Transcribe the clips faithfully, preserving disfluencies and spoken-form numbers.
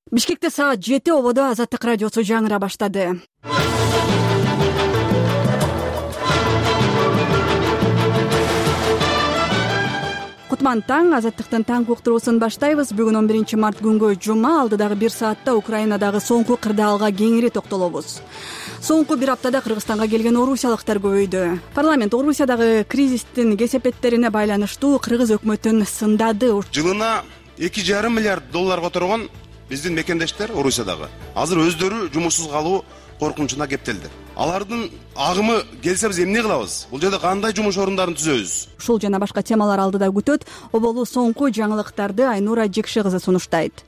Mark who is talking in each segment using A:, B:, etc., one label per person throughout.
A: Бишкекте саат жети ободо Азаттык радиосу жаңыра баштады. Кутман таң, Азаттыктын таңкы уктуруусун баштайбыз. Бүгүн он биринчи март күнгө жума, алдыдагы бир саатта Украинадагы соңку кырдаалга кеңири токтолобуз. Соңку бир аптада Кыргызстанга келген орусиялыктар көбөйдү. Парламент Орусиядагы кризистин кесепеттерине байланыштуу Кыргыз өкмөтүн сындады.
B: Жылына эки жарым миллиард доллар которгон биздин мекендештер Орусиядагы азыр өздөрү жумушсуз калуу коркунучуна кептелди. Алардын агымы келсе биз эмне кылабыз? Бул жерде кандай жумуш орундарын түзөбүз?
A: Ушул жана башка темалар алдыда күтөт. Оболу соңку жаңылыктарды Айнура Жекши кызы сунуштайт.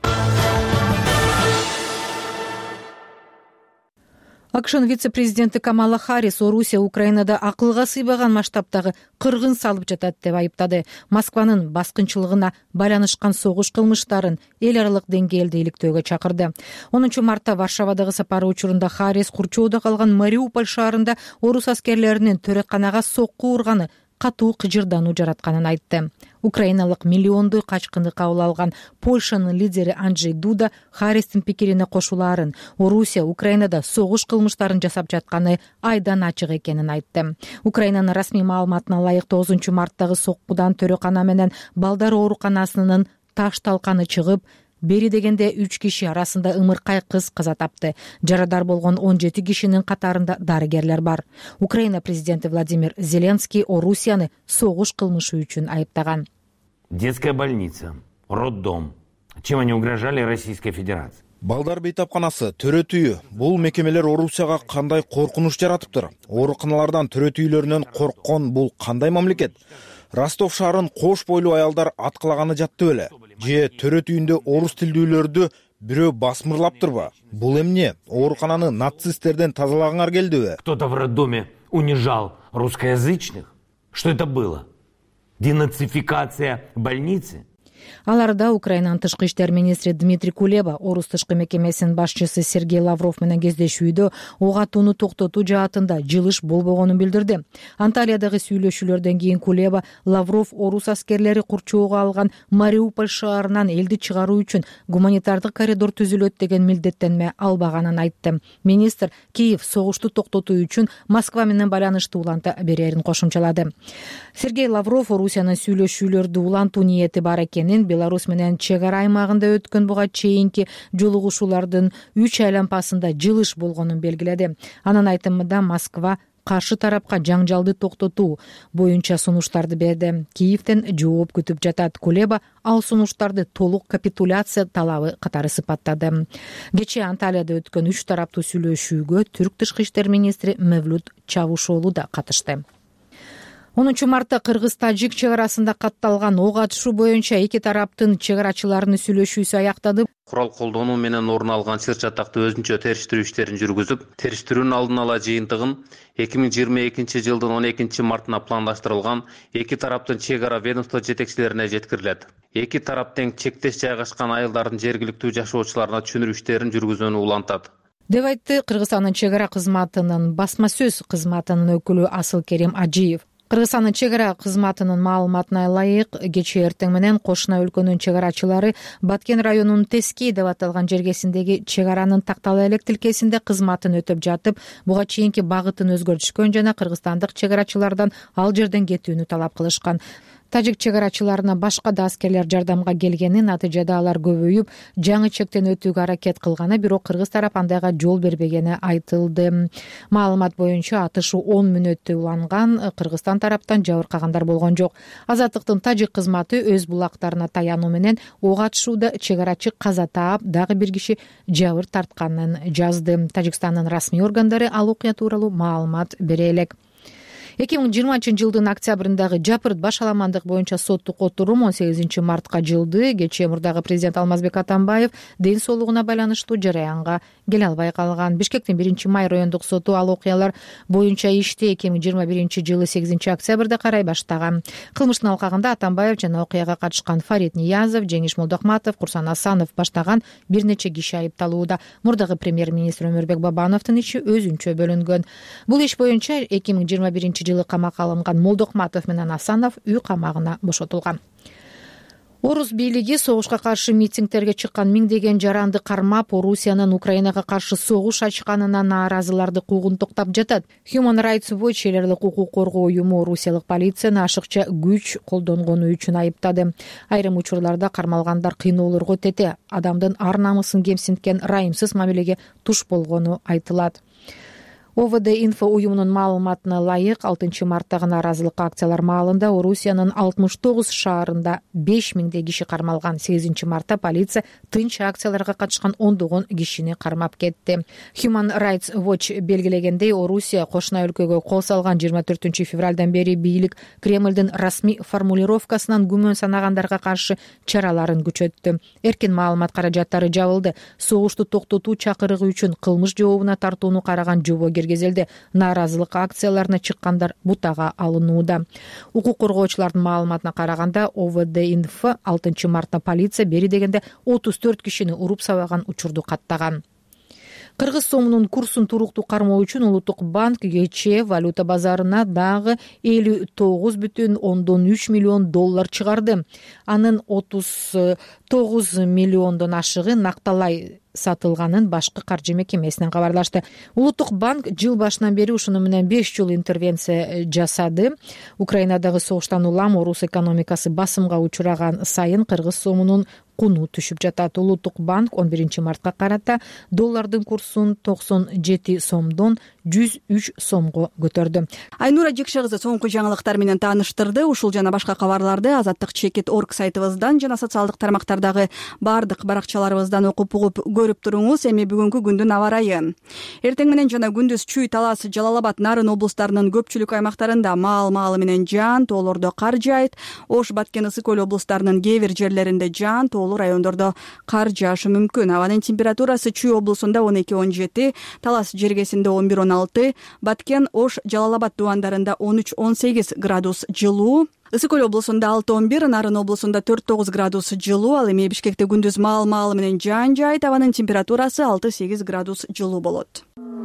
C: АКШнын вице-президенти Камала Харрис Орусия Украинада акылга сыйбаган масштабтагы кыргын салып жатат деп айыптады. Москванын баскынчылыгына байланышкан согуш кылмыштарын эл аралык деңгээлде иликтөөгө чакырды. онунчу мартта Варшавадагы сапары учурунда Харрис курчоодо калган Мариуполь шаарында орус аскерлеринин төрөканага сокку урганы катуу кыжырдануу жаратканын айтты. Украиналык миллиондой качкынды кабыл алган Польшанын лидери Анджей Дуда Харристин пикирине кошуларын, Орусия Украинада согуш кылмыштарын жасап жатканы айдан ачык экенин айтты. Украинанын расмий маалыматына ылайык тогузунчу марттагы соккудан төрөкана менен балдар ооруканасынын таш талканы чыгып, бери дегенде үч киши арасында ымыркай кыз каза тапты. Жарадар болгон он жети кишинин катарында дарыгерлер бар. Украина президенти Владимир Зеленский Орусияны согуш кылмышы үчүн айыптаган.
D: Детская больница, роддом. Чем они угрожали Российской Федерации?
E: Балдар бейтапканасы, төрөт үйү. Бул мекемелер Орусияга кандай коркунуч жаратыптыр? Ооруканалардан төрөт үйлөрүнөн корккон бул кандай мамлекет? Ростов шаарын кош бойлуу аялдар аткылаганы жатты беле? Же төрөт үйүндө орус тилдүүлөрдү бирөө басмырлаптырбы? Бул эмне? Оорукананы нацисттерден тазалагаңар келдиби?
D: Кто-то в роддоме унижал русскоязычных? Что это было? Денацификация больницы?
C: Аларда Украинанын тышкы иштер министри Дмитрий Кулеба орус тышкы мекемесинин башчысы Сергей Лавров менен кездешүүдө ок атууну токтотуу жаатында жылыш болбогонун билдирди. Анталиядагы сүйлөшүүлөрдөн кийин Кулеба Лавров орус аскерлери курчоого алган Мариуполь шаарынан элди чыгаруу үчүн гуманитардык коридор түзүлөт деген милдеттенме албаганын айтты. Министр Киев согушту токтотуу үчүн Москва менен байланышты уланта берерин кошумчалады. Сергей Лавров Орусиянын сүйлөшүүлөрдү улантуу ниети бар экенин, Беларусь менен чек ара аймагында өткөн буга чейинки жолугушуулардын үч айлампасында жылыш болгонун белгиледи. Анын айтымында Москва каршы тарапка жаңжалды токтотуу боюнча сунуштарды берди. Киевден жооп күтүп жатат. Кулеба ал сунуштарды толук капитуляция талабы катары сыпаттады. Кечээ Анталияда өткөн үч тараптуу сүйлөшүүгө түрк тышкы иштер министри Мевлют Чавушоğlu да катышты. онунчу мартта Кыргыз-Тажик чек арасында катталган ок атышуу боюнча эки тараптын чек арачыларынын сүйлөшүүсү аяктады.
F: Курал колдонуу менен орун алган сыр чатактуу өзүнчө териштирүү иштерин жүргүзүп, териштирүүнүн алдын ала жыйынтыгын эки миң жыйырма экинчи жылдын он экинчи мартына пландаштырылган эки тараптын чек ара ведомство жетекчилерине жеткирилет. Эки тарап тең чектеш жайгашкан айылдардын жергиликтүү жашоочуларына түшүнүрүү иштерин жүргүзүүнү улантат
C: деп айтты Кыргызстандын чек ара кызматынын басма сөз кызматынын өкүлү Асылкерим Ажиев. Кыргызстандын чек ара кызматынын маалыматына ылайык, кечээ эртең менен кошуна өлкөнүн чек арачылары Баткен районунун Тескей деп аталган жергесиндеги чек аранын тактала элек тилкесинде кызматын өтөп жатып, буга чейинки багытын өзгөртүшкөн жана кыргызстандык чек арачылардан ал жерден кетүүнү талап кылышкан. Тажик чек арачыларына башка да аскерлер жардамга келгени, натыйжада алар көбөйүп, жаңы чектен өтүүгө аракет кылганы, бирок кыргыз тарап андайга жол бербегени айтылды. Маалымат боюнча атышуу он мүнөттө уланган, Кыргызстан тараптан жабыркагандар болгон жок. Азаттыктын тажик кызматы өз булактарына таянуу менен ок атышууда чек арачы каза таап, дагы бир киши жабыр тартканын жазды. Тажикстандын расмий органдары ал окуя тууралуу маалымат бере элек. эки миң жыйырманчы жылдын октябрындагы жапырт баш аламандык боюнча соттук отурум он сегизинчи мартка жылды. Кечээ мурдагы президент Алмазбек Атамбаев ден соолугуна байланыштуу жараянга келе албай калган. Бишкектин биринчи май райондук соту ал окуялар боюнча ишти эки миң жыйырма биринчи жылы сегизинчи октябрда карай баштаган. Кылмыштын алкагында Атамбаев жана окуяга катышкан Фарид Ниязов, Жеңиш Молдохматов, Курсан Асанов баштаган бир нече киши айыпталууда. Мурдагы премьер-министр Өмүрбек Бабановдун ичи өзүнчө бөлүнгөн. Бул иш боюнча эки миң жыйырма биринчи жылы камакка алынган Молдохматов менен Асанов үй камагына бошотулган. Орус бийлиги согушка каршы митингтерге чыккан миңдеген жаранды кармап, Орусиянын Украинага каршы согуш ачканына нааразыларды куугун токтоп жатат. Human Rights Watch элерлик укук коргоо уюму орусиялык полицияны ашыкча күч колдонгону үчүн айыптады. Айрым учурларда кармалгандар кыйноолорго тете, адамдын ар намысын кемсинткен райымсыз мамилеге туш болгону айтылат. ОВД инфо уюмунун маалыматына ылайык, алтынчы марттагы нааразылык акциялар маалында Орусиянын алтымыш тогуз шаарында беш миңдей киши кармалган. сегизинчи мартта полиция тынч акцияларга катышкан ондогон кишини кармап кетти. Human Rights Watch белгилегендей, Орусия кошуна өлкөгө кол салган жыйырма төртүнчү февралдан бери бийлик Кремлдин расмий формулировкасынан күмөн санагандарга каршы чараларын күчөттү. Эркин маалымат каражаттары жабылды. Согушту токтотуу чакырыгы үчүн кылмыш жообуна тартууну караган жообо киргизилди. Нааразылык акцияларына чыккандар бутага алынууда. Укук коргоочулардын маалыматына караганда, ОВД инфо алтынчы мартта полиция бери дегенде отуз төрт кишини уруп сабаган учурду каттаган. Кыргыз сомунун курсун туруктуу кармоо үчүн Улуттук банк кечээ валюта базарына дагы элүү тогуз бүтүн ондон үч миллион доллар чыгарды. Анын отуз тогуз миллиондон ашыгы накталай сатылганын башкы каржы мекемесинен кабарлашты. Улуттук банк жыл башынан бери ушуну менен беш жыл интервенция жасады. Украинадагы согуштан улам орус экономикасы басымга учураган сайын кыргыз сомунун куну түшүп жатат. Улуттук банк он биринчи мартка карата доллардын курсун токсон жети сомдон жүз үч сомго көтөрдү.
A: Айнура Жекше кызы соңку жаңылыктар менен тааныштырды. Ушул жана башка кабарларды азаттык чекит точка орг сайтыбыздан жана социалдык тармактардагы бардык баракчаларыбыздан окуп угуп көрүп туруңуз. Эми бүгүнкү күндүн аба ырайы. Эртең менен жана күндүз Чүй, Талас, Жалал Абад, Нарын облустарынын көпчүлүк аймактарында маал-маалы менен жаан, тоолордо кар жаайт. Ош, Баткен, Ысык көл облустарынын кээ бир жерлеринде жаан, тоолуу райондордо кар жаашы мүмкүн. Абанын температурасы Чүй облусунда он эки он жети, Талас жергесинде он бир он алты, Баткен, Ош, Жалал Абад дубандарында он үч он сегиз градус жылуу. Ысык көл облусунда алты он бир, Нарын облусунда төрт тогуз градус жылуу. Ал эми Бишкекте күндүз маал-маалы менен жаан жаайт. Абанын температурасы алты сегиз градус жылуу болот.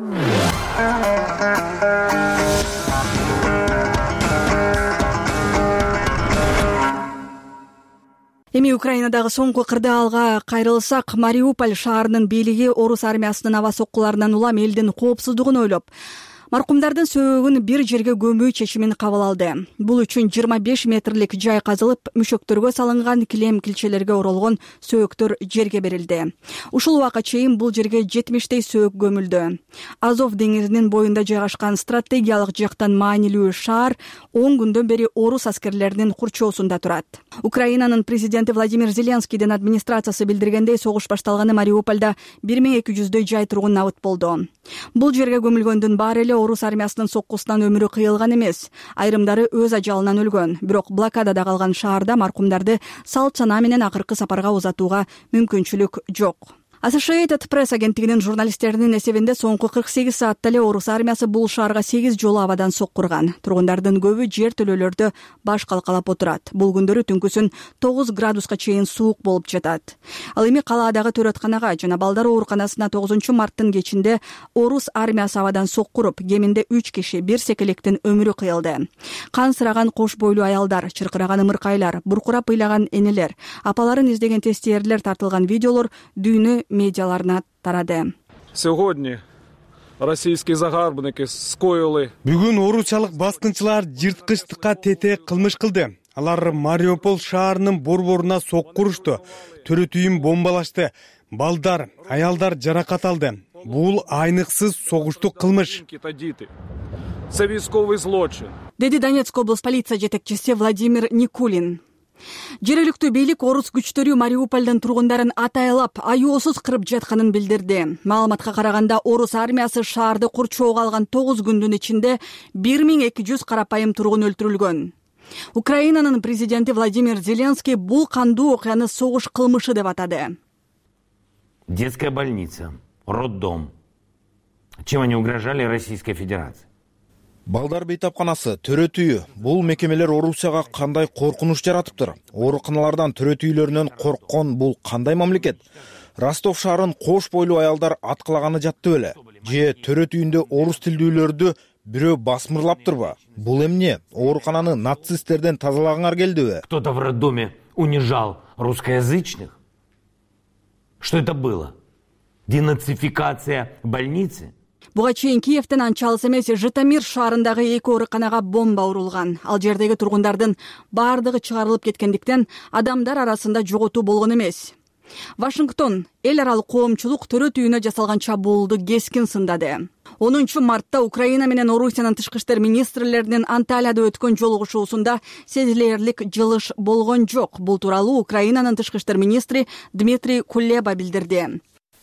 A: Эми Украинадагы соңку кырдаалга кайрылсак, Мариуполь шаарынын бийлиги орус армиясынын аба соккуларынан улам элдин коопсуздугун ойлоп, маркумдардын сөөгүн бир жерге көмүү чечимин кабыл алды. Бул үчүн жыйырма беш метрлик жай казылып, мүшөктөргө салынган килем килчелерге оролгон сөөктөр жерге берилди. Ушул убакка чейин бул жерге жетимиштей сөөк көмүлдү. Азов деңизинин боюнда жайгашкан стратегиялык жактан маанилүү шаар он күндөн бери орус аскерлеринин курчоосунда турат. Украинанын президенти Владимир Зеленскийдин администрациясы билдиргендей, согуш башталганы Мариупольда бир миң эки жүздөй жай тургун набыт болду. Бул жерге көмүлгөндүн баары эле орус армиясынын соккусунан өмүрү кыйылган эмес. Айрымдары өз ажалынан өлгөн. Бирок блокадада калган шаарда маркумдарды салт санаа менен акыркы сапарга узатууга мүмкүнчүлүк жок. Associated Press агенттигинин журналисттеринин эсебинде соңку кырк сегиз саатта эле орус армиясы бул шаарга сегиз жолу абадан соккурган. Тургундардын көбү жер төлөөлөрдө баш калкалап отурат. Бул күндөрү түнкүсүн тогуз градуска чейин суук болуп жатат. Ал эми калаадагы төрөтканага жана балдар ооруканасына тогузунчу марттын кечинде орус армиясы абадан соккуруп, кеминде үч киши, бир секелектин өмүрү кыйылды. Кан сыраган кош бойлуу аялдар, чыркыраган ымыркайлар, буркурап ыйлаган энелер, апаларын издеген тестиерлер тартылган видеолор дүйнө медиаларына тарады.
G: Сьогодні російські загарбники скоїли.
H: Бүгүн орусиялык баскынчылар жырткычтыкка тете кылмыш кылды. Алар Мариуполь шаарынын борборуна соккурушту. Төрөтүйүн бомбалашты. Балдар, аялдар жаракат алды. Бул айныксыз согуштук кылмыш.
G: Це військовий злочин.
A: Деди Донецк облус полиция жетекчиси Владимир Никулин. Жергиликтүү бийлик орус күчтөрү Мариупольдун тургундарын атайлап, аюусуз кырып жатканын билдирди. Маалыматка караганда, орус армиясы шаарды курчоого алган тогуз күндүн ичинде бир миң эки жүз карапайым тургун өлтүрүлгөн. Украинанын президенти Владимир Зеленский бул кандуу окуяны согуш кылмышы деп атады.
D: Детская больница, роддом. Чем они угрожали Российской Федерации?
E: Балдар бейтапканасы, төрөтүйү. Бул мекемелер Орусияга кандай коркунуч жаратыптыр? Ооруканалардан төрөтүйлөрүнөн корккон бул кандай мамлекет? Ростов шаарын кош бойлуу аялдар аткылаганы жатты беле? Же төрөтүйүндө орус тилдүүлөрдү бирөө басмырлаптырбы? Бул эмне? Оорукананы нацисттерден тазалагаңар келдиби?
D: Кто-то в роддоме унижал русскоязычных. Что это было? Денацификация больницы?
A: Буга чейин Киевден анча алыс эмес Житомир шаарындагы эки ооруканага бомба урулган. Ал жердеги тургундардын баардыгы чыгарылып кеткендиктен адамдар арасында жоготуу болгон эмес. Вашингтон эл аралык коомчулук төрөт үйүнө жасалган чабуулду кескин сындады. онунчу мартта Украина менен Орусиянын тышкы иштер министрлеринин Анталияда өткөн жолугушуусунда сезилерлик жылыш болгон жок. Бул тууралуу Украинанын тышкы иштер министри Дмитрий Кулеба билдирди.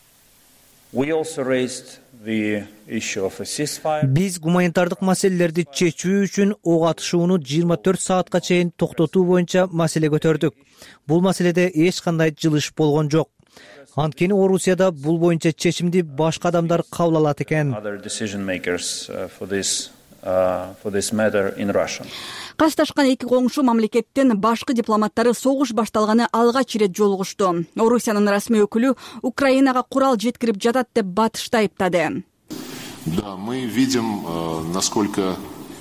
I: Биз гуманитардык маселелерди чечүү үчүн ок атышууну жыйырма төрт саатка чейин токтотуу боюнча маселе көтөрдүк. Бул маселеде эч кандай жылыш болгон жок. Анткени Орусияда бул боюнча чечимди башка адамдар кабыл алат экен.
A: Кашташкан эки коңшу мамлекеттин башкы дипломаттары согуш башталганы алгач ирет жолугушту. Орусиянын расмий өкүлү Украинага курал жеткирип жатат деп батышты айыптады.
J: Да, мы видим, насколько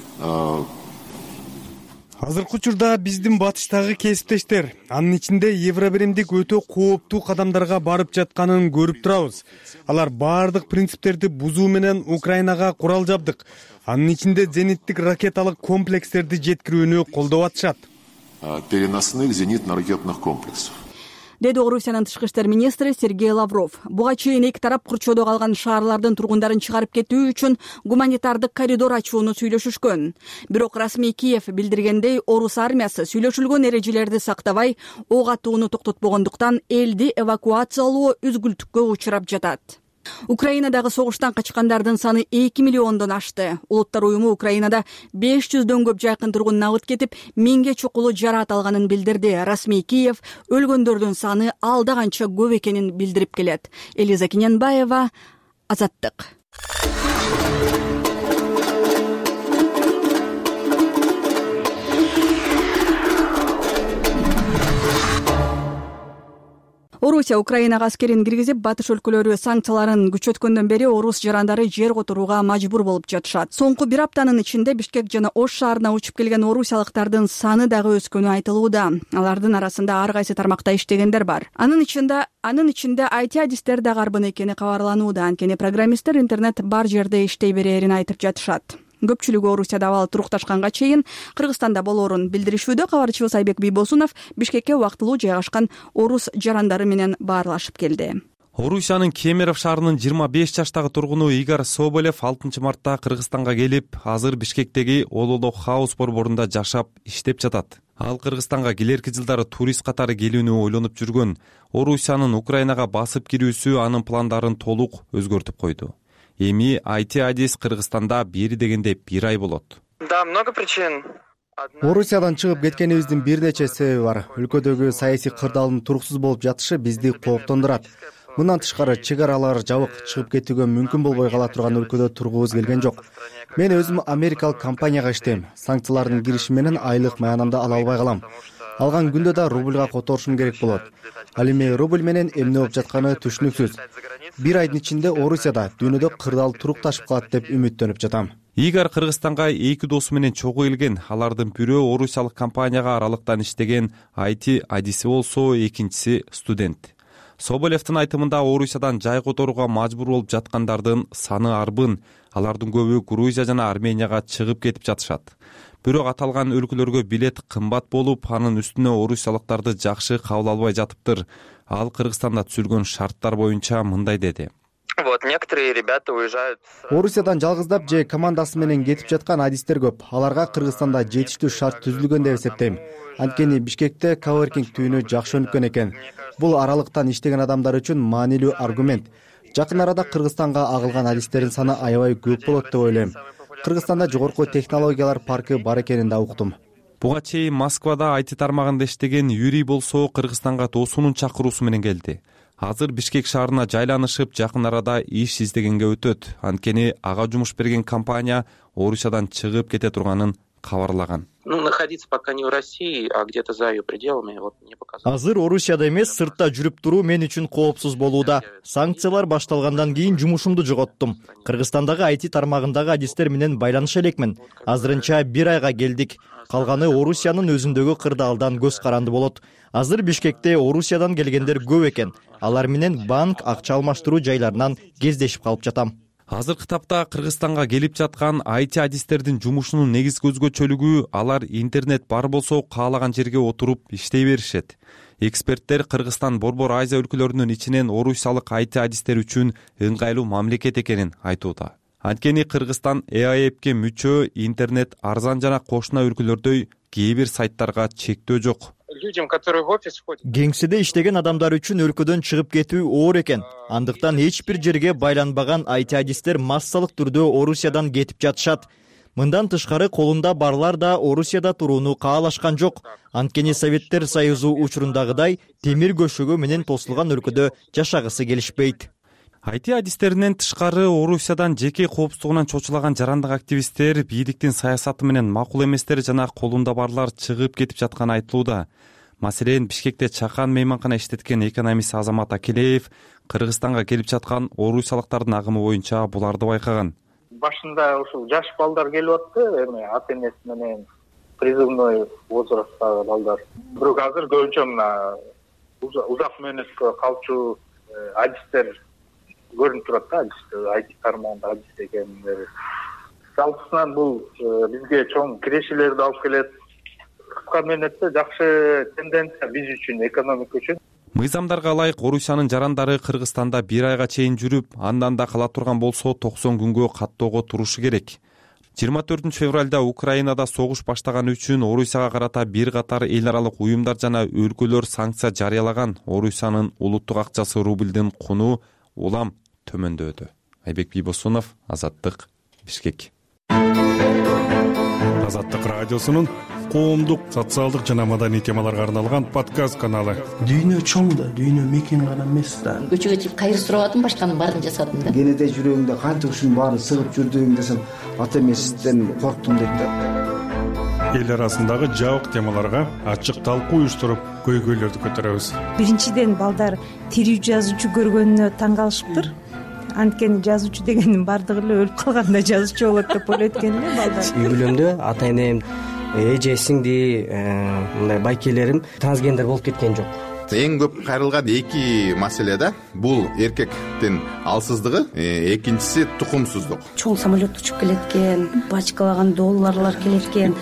H: азыркы учурда биздин батыштагы кесиптештер анын ичинде евробиримдик өтө кооптуу кадамдарга барып жатканын көрүп турабыз. Алар баардык принциптерди бузуу менен Украинага курал жабдык, анын ичинде зениттик ракеталык комплекстерди жеткирүүнү колдоп атышат.
J: Переносных зенитно-ракетных комплексов.
A: Деди Орусиянын тышкы иштер министри Сергей Лавров. Буга чейин эки тарап курчоодо калган шаарлардын тургундарын чыгарып кетүү үчүн гуманитардык коридор ачууну сүйлөшүшкөн. Бирок расмий Киев билдиргендей, Орус армиясы сүйлөшүлгөн эрежелерди сактабай, ок атууну токтотпогондуктан элди эвакуациялоо үзгүлтүккө учурап жатат. Украинадагы согуштан качкандардын саны эки миллиондон ашты. Улуттар уюму Украинада беш жүздөн көп жакын тургун набыт кетип, миңге чукулу жараат алганын билдирди. Расмий Киев өлгөндөрдүн саны алда канча көп экенин билдирип келет. Элиза Киненбаева, Азаттык. Орусия Украинага аскерин киргизип, батыш өлкөлөрү санкцияларын күчөткөндөн бери орус жарандары жер которууга мажбур болуп жатышат. Соңку бир аптанын ичинде Бишкек жана Ош шаарына учуп келген орусиялыктардын саны дагы өскөнү айтылууда. Алардын арасында ар кайсы тармакта иштегендер бар. Анын ичинде анын ичинде ай ти адистер да карбын экени кабарланууда. Анткени программисттер интернет бар жерде иштей берерин айтып жатышат. Көпчүлүгү Орусияда абал турукташканга чейин Кыргызстанда болоорун билдиришүүдө. Кабарчыбыз Айбек Бийбосунов Бишкекке убактылуу жайгашкан орус жарандары менен баарлашып келди.
K: Орусиянын Кемеров шаарынын жыйырма беш жаштагы тургуну Игорь Соболев алтынчы мартта Кыргызстанга келип, азыр Бишкектеги Ололок хаус борборунда жашап, иштеп жатат. Ал Кыргызстанга келерки жылдары турист катары келүүнү ойлонуп жүргөн. Орусиянын Украинага басып кирүүсү анын пландарын толук өзгөртүп койду. Эми ай ти адис Кыргызстанда бери дегенде бир ай болот.
L: Да, много причин.
M: Орусиядан чыгып кеткенибиздин бир нече себеби бар. Өлкөдөгү саясий кырдаалдын туруксуз болуп жатышы бизди кооптондурат. Мындан тышкары чек аралары жабык, чыгып кетүүгө мүмкүн болбой кала турган өлкөдө тургубуз келген жок. Мен өзүм америкалык компанияга иштейм. Санкциялардын кириши менен айлык маянамды ала албай калам. Алган күндө да рубльга которушум керек болот. Ал эми рубль менен эмне болуп жатканы түшүнүксүз. Бир айдын ичинде Орусияда дүйнөдө кырдаал турукташып калат деп үмүттөнүп жатам.
K: Игорь Кыргызстанга эки досу менен чогуу келген. Алардын бирөө орусиялык компанияга аралыктан иштеген ай ти адиси болсо, экинчиси студент. Соболевдин айтымында Орусиядан жай которууга мажбур болуп жаткандардын саны арбын. Алардын көбү Грузия жана Арменияга чыгып кетип жатышат. Бирок аталган өлкөлөргө билет кымбат болуп, анын үстүнө орусиялыктарды жакшы кабыл албай жатыптыр. Ал Кыргызстанда түзүлгөн шарттар боюнча мындай деди.
L: Вот некоторые ребята уезжают.
M: Орусиядан жалгыздап же командасы менен кетип жаткан адистер көп. Аларга Кыргызстанда жетиштүү шарт түзүлгөн деп эсептейм. Анткени Бишкекте коворкинг түйүнү жакшы өнүккөн экен. Бул аралыктан иштеген адамдар үчүн маанилүү аргумент. Жакын арада Кыргызстанга агылган адистердин саны аябай көп болот деп ойлойм. Кыргызстанда жогорку технологиялар паркы бар экенин да уктум.
K: Буга чейин Москвада ай ти тармагында иштеген Юрий болсо Кыргызстанга досунун чакыруусу менен келди. Азыр Бишкек шаарына жайланышып, жакын арада иш издегенге өтөт. Анткени ага жумуш берген компания Орусиядан чыгып кете турганын кабарлаган.
L: Ну, находиться пока не в России, а где-то за ее пределами, вот мне показалось.
N: Азыр Орусияда эмес, сыртта жүрүп туруу мен үчүн коопсуз болууда. Санкциялар башталгандан кийин жумушумду жоготтум. Кыргызстандагы ай ти тармагындагы адистер менен байланыша элекмин. Азырынча бир айга келдик. Калганы Орусиянын өзүндөгү кырдаалдан көз каранды болот. Азыр Бишкекте Орусиядан келгендер көп экен. Алар менен банк, акча алмаштыруу жайларынан кездешип калып жатам.
K: Азыркы тапта Кыргызстанга келип жаткан ай ти адистердин жумушунун негизги өзгөчөлүгү алар интернет бар болсо каалаган жерге отуруп иштей беришет. Эксперттер Кыргызстан Борбор Азия өлкөлөрүнүн ичинен орусиялык ай ти адистер үчүн ыңгайлуу мамлекет экенин айтууда. Анткени Кыргызстан и а эпке мүчө, интернет арзан жана кошуна өлкөлөрдөй кээ бир сайттарга чектөө жок.
L: Людям, которые в офис ходят.
N: Кеңседе иштеген адамдар үчүн өлкөдөн чыгып кетүү оор экен. Андыктан эч бир жерге байланбаган ай ти адистер массалык түрдө Орусиядан кетип жатышат. Мындан тышкары колунда барлар да Орусияда турууну каалашкан жок. Анткени Советтер Союзу учурундагыдай темир көшөгө менен тосулган өлкөдө жашагысы келишпейт.
K: ай ти адистеринен тышкары Орусиядан жеке коопсуздугунан чочулаган жарандык активисттер, бийликтин саясаты менен макул эместер жана колунда барлар чыгып кетип жатканы айтылууда. Маселен, Бишкекте чакан мейманкана иштеткен экономист Азамат Акелеев Кыргызстанга келип жаткан орусиялыктардын агымы боюнча буларды байкаган.
O: Башында ушул жаш балдар келип атты, эми ата энеси менен призывной возрасттагы балдар. Бирок азыр көбүнчө мына узак мөөнөткө калчу адистер көрүнүп турат да, ай ти тармагында адис экендери. Жалпысынан бул бизге чоң кирешелерди алып келет. Кыска мөөнөттө жакшы тенденция биз үчүн, экономика үчүн.
K: Мыйзамдарга ылайык Орусиянын жарандары Кыргызстанда бир айга чейин жүрүп, андан да кала турган болсо токсон күнгө каттоого турушу керек. жыйырма төртүнчү февралда Украинада согуш баштаганы үчүн Орусияга карата бир катар эл аралык уюмдар жана өлкөлөр санкция жарыялаган. Орусиянын улуттук акчасы рубльдин куну улам төмөндөдү. Айбек Бийбосунов, Азаттык, Бишкек.
P: Азаттык радиосунун коомдук, социалдык жана маданий темаларга арналган подкаст каналы.
Q: Дүйнө чоң да, дүйнө мекен гана эмес да.
R: Көчөгө чыгып кайыр сурабадым, башканын баарын жасадым да.
Q: Кенеде жүрөгүңдө канча ушунун баарын сыгып жүрдүң десем, ата эмесизден корктум дейт да.
P: Эл арасындагы жабык темаларга ачык талкуу уюштуруп, көйгөйлөрдү көтөрөбүз.
S: Биринчиден балдар тирүү жазуучу көргөнүнө таң калышыптыр. Анткени жазуучу дегендин бардыгы эле өлүп калганда жазуучу болот деп ойлойт экен эле балдар.
T: Үй бүлөмдө ата энем, эже, сиңди, мындай байкелерим трансгендер болуп кеткен жок.
U: Эң көп кайрылган эки маселе да. Бул эркектин алсыздыгы, экинчиси тукумсуздук.
V: Чоң самолет учуп келет экен, бачкалаган долларлар келет экен.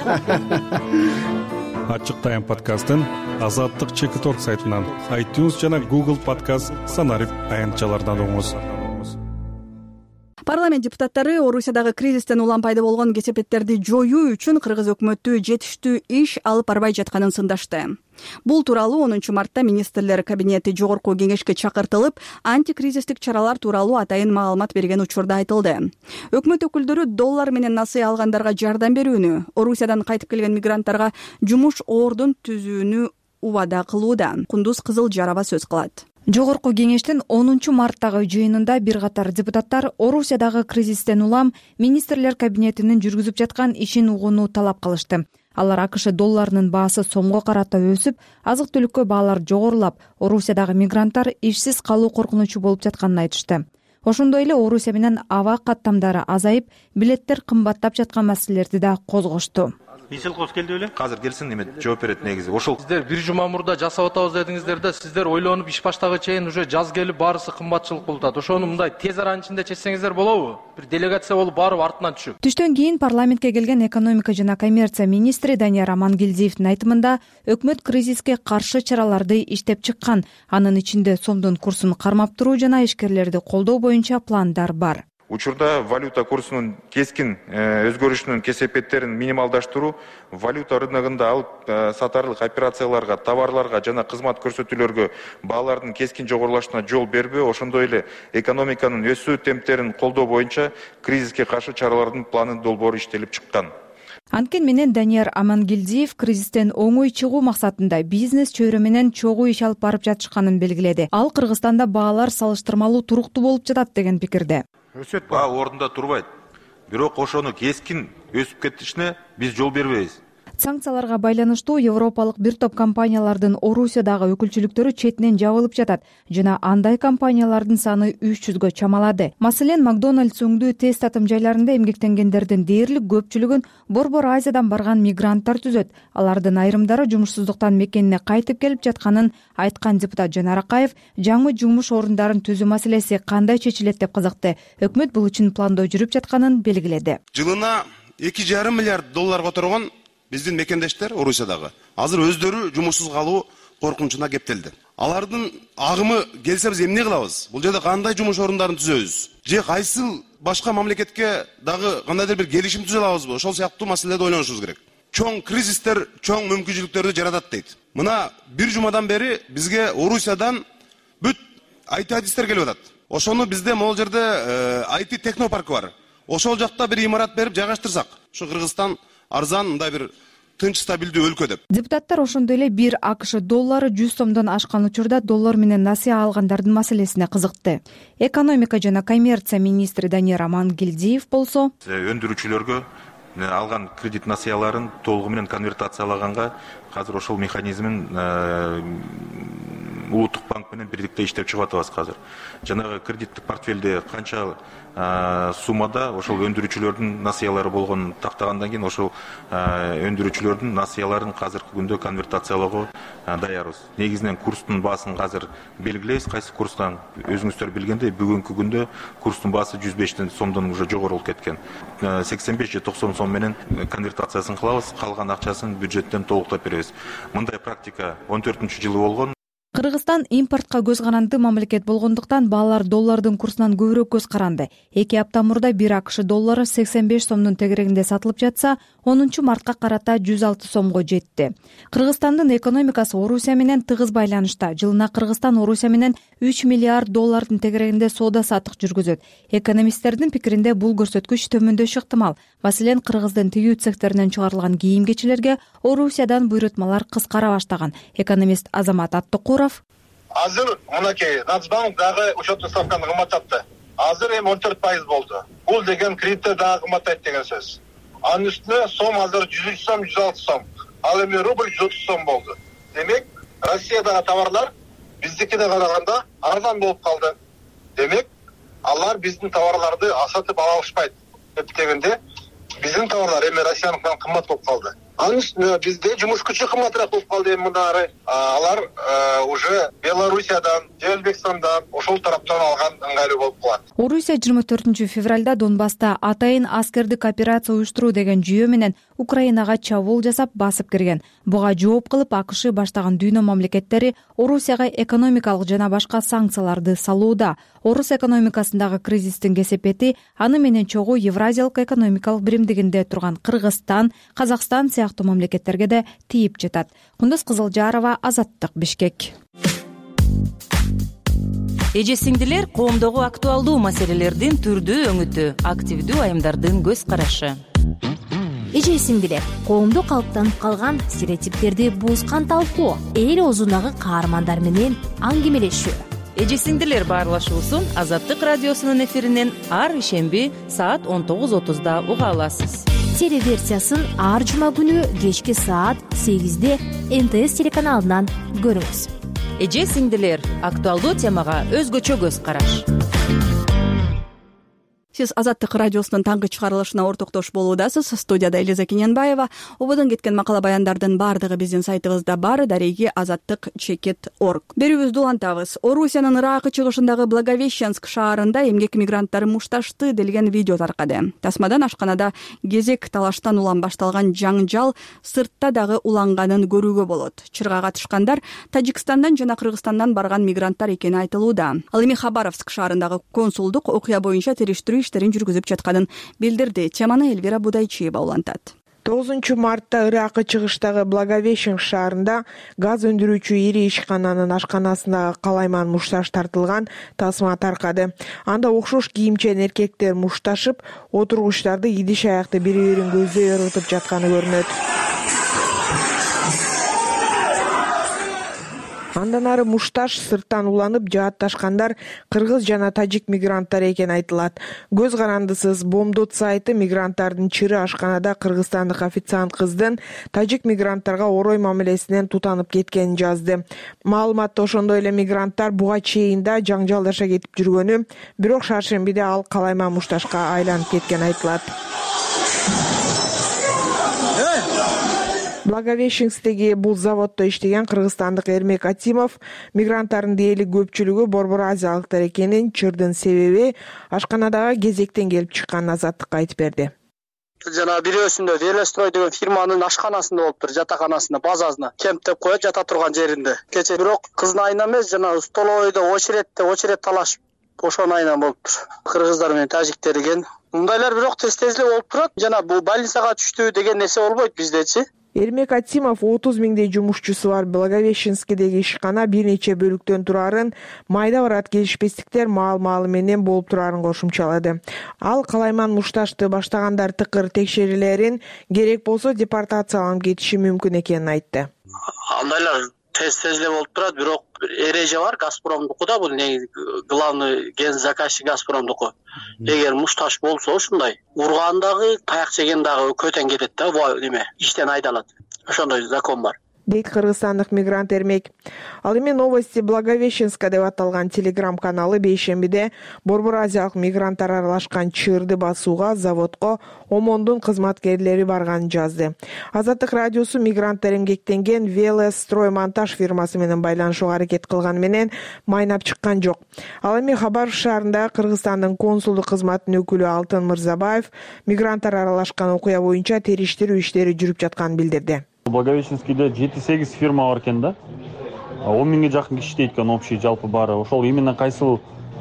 P: Ачык тайм подкастын Азаттык чек точка орг сайтынан, iTunes жана Google подкаст санарип аянтчалардан угуңуз.
A: Парламент депутаттары Орусиядагы кризистен улам пайда болгон кесепеттерди жоюу үчүн кыргыз өкмөтү жетиштүү иш алып барбай жатканын сындашты. Бул тууралуу онунчу мартта министрлер кабинети жогорку кеңешке чакыртылып, антикризистик чаралар тууралуу атайын маалымат берген учурда айтылды. Өкмөт өкүлдөрү доллар менен насыя алгандарга жардам берүүнү, Орусиядан кайтып келген мигранттарга жумуш ордун түзүүнү убада кылууда. Кундуз Кызыл-Жарова сөз кылат.
W: Жогорку кеңештин онунчу марттагы жыйынында бир катар депутаттар Орусиядагы кризистен улам министрлер кабинетинин жүргүзүп жаткан ишин угууну талап кылышты. Алар АКШ долларынын баасы сомго карата өсүп, азык-түлүккө баалар жогорулап, Орусиядагы мигранттар ишсиз калуу коркунучу болуп жатканын айтышты. Ошондой эле Орусия менен аба каттамдары азайып, билеттер кымбаттап жаткан маселелерди да козгошту.
X: Ишил кош келди беле? Азыр келсин, эме жооп берет негизи. Ошол сиздер бир жума мурда жасап атабыз дедиңиздер да, сиздер ойлонуп иш баштагы чейин уже жаз келип баарысы кымбатчылык болуп атат. Ошону мындай тез аранын ичинде чечсеңиздер болобу? Бир делегация болуп барып артынан түшүп.
W: Түштөн кийин парламентке келген экономика жана коммерция министри Данияр Амангелдиевдин айтымында, өкмөт кризиске каршы чараларды иштеп чыккан. Анын ичинде сомдун курсун кармап туруу жана ишкерлерди колдоо боюнча пландар бар.
X: Учурда валюта курсунун кескин өзгөрүшүнүн кесепеттерин минималдаштыруу, валюта рыногунда алып сатарлык операцияларга, товарларга жана кызмат көрсөтүүлөргө баалардын кескин жогорулашына жол бербөө, ошондой эле экономиканын өсүү темптерин колдоо боюнча кризиске каршы чаралардын планы долбоору иштелип чыккан.
W: Анткени менен Данияр Амангелдиев кризистен оңой чыгуу максатында бизнес чөйрө менен чогуу иш алып барып жатышканын белгиледи. Ал Кыргызстанда баалар салыштырмалуу туруктуу болуп жатат деген пикирде.
X: Өсөт баа ордунда турбайт. бирок ошону кескин өсүп кетишине биз жол бербейбиз.
W: Санкцияларга байланыштуу европалык бир топ компаниялардын Орусиядагы өкүлчүлүктөрү четинен жабылып жатат жана андай компаниялардын саны үч жүзгө чамалады. Маселен, Макдональдс өңдүү тест татым жайларында эмгектенгендердин дээрлик көпчүлүгүн Борбор Азиядан барган мигранттар түзөт. Алардын айрымдары жумушсуздуктан мекенине кайтып келип жатканын айткан депутат Жанар Акаев жаңы жумуш орундарын түзүү маселеси кандай чечилет деп кызыкты. Өкмөт бул үчүн пландоо жүрүп жатканын белгиледи.
B: Жылына эки жарым миллиард доллар которгон биздин мекендештер Орусиядагы азыр өздөрү жумушсуз калуу коркунучуна кептелди. Алардын агымы келсе биз эмне кылабыз? Бул жерде кандай жумуш орундарын түзөбүз? Же кайсыл башка мамлекетке дагы кандайдыр бир келишим түзө алабызбы? Ошол сыяктуу маселелерди ойлонушубуз керек. Чоң кризистер чоң мүмкүнчүлүктөрдү жаратат дейт. Мына бир жумадан бери бизге Орусиядан бүт ай ти адистер келип атат. Ошону бизде могул жерде ай ти технопаркы бар. Ошол жакта бир имарат берип жайгаштырсак, ушу Кыргызстан арзан мындай бир тынч стабилдүү өлкө деп.
W: Депутаттар ошондой эле бир АКШ доллары жүз сомдон ашкан учурда доллар менен насыя алгандардын маселесине кызыкты. Экономика жана коммерция министри Данияр Амангелдиев болсо,
X: өндүрүүчүлөргө алган кредит насыяларын толугу менен конвертациялаганга азыр ошол механизмин улуттук банк менен бирдикте иштеп чыгып атабыз азыр. Жанагы кредиттик портфелде канча суммада ошол өндүрүүчүлөрдүн насыялары болгонун тактагандан кийин ошол өндүрүүчүлөрдүн насыяларын азыркы күндө конвертациялоого даярбыз. Негизинен курстун баасын азыр белгилейбиз. Кайсы курстан өзүңүздөр билгендей, бүгүнкү күндө курстун баасы жүз бештен сомдон уже жогору болуп кеткен. сексен беш же токсон сом менен конвертациясын кылабыз, калган акчасын бюджеттен толуктап беребиз. Мындай практика он төртүнчү жылы болгон.
W: Кыргызстан импортко көз каранды мамлекет болгондуктан баалар доллардын курсунан көбүрөөк көз каранды. эки апта мурда бир АКШ доллары сексен беш сомдун тегерегинде сатылып жатса, онунчу мартка карата жүз алты сомго жетти. Кыргызстандын экономикасы Орусия менен тыгыз байланышта. Жылына Кыргызстан Орусия менен үч миллиард доллардын тегерегинде соода саттык жүргүзөт. Экономисттердин пикиринде бул көрсөткүч төмөндөшү ыктымал. Маселен, Кыргыздын тигүү цехтеринен чыгарылган кийим-кечилерге Орусиядан буйрутмалар кыскара баштаган. Экономист Азамат Аттыкуров:
C: азыр мынакей Нацбанк дагы учеттук ставканы кымбаттатты. Азыр эми он төрт пайыз болду. Бул деген кредиттер дагы кымбаттайт деген сөз. Анын үстүнө сом азыр жүз үч сом, жүз алты сом. Ал эми рубль жүз отуз сом болду. Демек, Россиядагы товарлар биздикине караганда арзан болуп калды. Демек, алар биздин товарларды сатып ала алышпайт. Дегенде, биздин товарлар эми Россияныкынан кымбат болуп калды. Анын үстүнө бизде жумуш күчү кымбатыраак болуп калды эми мындары. Алар уже Белоруссиядан, Өзбекстандан, ошол тараптан алган ыңгайлуу болуп калат.
W: Орусия жыйырма төртүнчү февралда Донбасста атайын аскердик операция уюштуруу деген жүйө менен Украинага чабуул жасап басып кирген. Буга жооп кылып АКШ баштаган дүйнө мамлекеттери Орусияга экономикалык жана башка санкцияларды салууда. Орус экономикасындагы кризистин кесепети аны менен чогуу Евразиялык экономикалык биримдигинде турган Кыргызстан, Казакстан сыяктуу мамлекеттерге да тийип жатат. Кундуз Кызылжарова, Азаттык, Бишкек.
F: Эже сиңдилер, коомдогу актуалдуу маселелердин түрдүү өңүтү, активдүү айымдардын көз карашы.
G: Эже сиңдилер, коомдо калыптанып калган стереотиптерди буузган талкуу, эл оозундагы каармандар менен аңгемелешүү.
F: Эже сиңдилер баарлашуусун Азаттык радиосунун эфиринен ар ишемби саат он тогуз отузда уга аласыз.
G: Телеверсиясын ар жума күнү кечки саат сегизде эн тэ эс телеканалынан көрүңүз.
F: Эже сиңдилер, актуалдуу темага өзгөчө көз караш.
A: Сиз Азаттык радиосунун таңкы чыгарылышына ортоктош болуудасыз. Студияда Элиза Кененбаева. Ободон кеткен макала баяндардын бардыгы биздин сайтыбызда бар. Дареги азаттык чекит точка орг. Берүүбүздү улантабыз. Орусиянын Ыракы чыгышындагы Благовещенск шаарында эмгек мигранттары мушташты делген видео таркады. Тасмадан ашканада кезек талаштан улам башталган жаңжал сыртта дагы уланганын көрүүгө болот. Чырга катышкандар Тажикстандан жана Кыргызстандан барган мигранттар экени айтылууда. Ал эми Хабаровск шаарындагы консулдук окуя боюнча териштирүү иштерин жүргүзүп жатканын билдирди. Теманы Элвира Будайчиева улантат.
Y: тогузунчу мартта Ыракы чыгыштагы Благовещенск шаарында газ өндүрүүчү ири ишкананын ашканасындагы калайман мушташ тартылган тасма таркады. Анда окшош кийимчен эркектер мушташып, отургучтарды идиш аякты бири-бирин көздөй ыргытып жатканы көрүнөт. Андан ары мушташ сырттан уланып жаатташкандар кыргыз жана тажик мигранттар экени айтылат. Көз карандысыз бомдот сайты мигранттардын чыры ашканада кыргызстандык официант кыздын тажик мигранттарга орой мамилесинен тутанып кеткенин жазды. Маалыматта ошондой эле мигранттар буга чейин да жаңжалдаша кетип жүргөнү, бирок шаршембиде ал калайман мушташка айланып кеткени айтылат. Благовещенскдеги бул заводдо иштеген кыргызстандык Эрмек Атимов мигранттардын дээрлик көпчүлүгү борбор азиялыктар экенин, чырдын себеби ашканадагы кезектен келип чыкканын Азаттыкка айтып берди.
D: Жана бирөөсүндө Велострой деген фирманын ашканасында болуптур, жатаканасында, базасында. Кемптеп коет жата турган жеринде. Кече бирок кыздын айынан эмес, жана столовойдо очередте очеред талашып ошонун айынан болуптур. Кыргыздар менен тажиктер экен. Мындайлар бирок тез-тез эле болуп турат. Жана бул больницага түштү деген нерсе болбойт биздечи.
Y: Эрмек Атимов отуз миңдей жумушчусу бар Благовещенскдеги ишкана бир нече бөлүктөн турарын, майда барат келишпестиктер маал-маалы менен болуп турарын кошумчалады. Ал калайман мушташты баштагандар тыкыр текшерүүлөрүн керек болсо депортацияланып кетиши мүмкүн экенин айтты.
D: Андайлар тез-тез эле болуп турат, бирок эреже бар, Газпромдуку да, бул негизи главный ген заказчик Газпромдуку. Эгер мушташ болсо ушундай ургандагы, таяк жеген дагы көтөн кетет да, неме, иштен айдалат. Ошондой закон бар. Дейт
Y: кыргызстандык мигрант Эрмек. Ал эми новости Благовещенска деп аталган телеграм каналы бейшембиде борбор азиялык мигранттар аралашкан чырды басууга заводко ОМОНдун кызматкерлери барганын жазды. Азаттык радиосу мигранттар эмгектенген Велостроймонтаж фирмасы менен байланышууга аракет кылганы менен майнап чыккан жок. Ал эми Хабаров шаарында Кыргызстандын консулдук кызматынын өкүлү Алтын Мырзабаев мигранттар аралашкан окуя боюнча териштирүү иштери жүрүп жатканын билдирди.
E: Благовещенскийде жети сегиз фирма бар экен да. он миңге жакын киши иштейт экен общий жалпы баары. Ошол именно кайсыл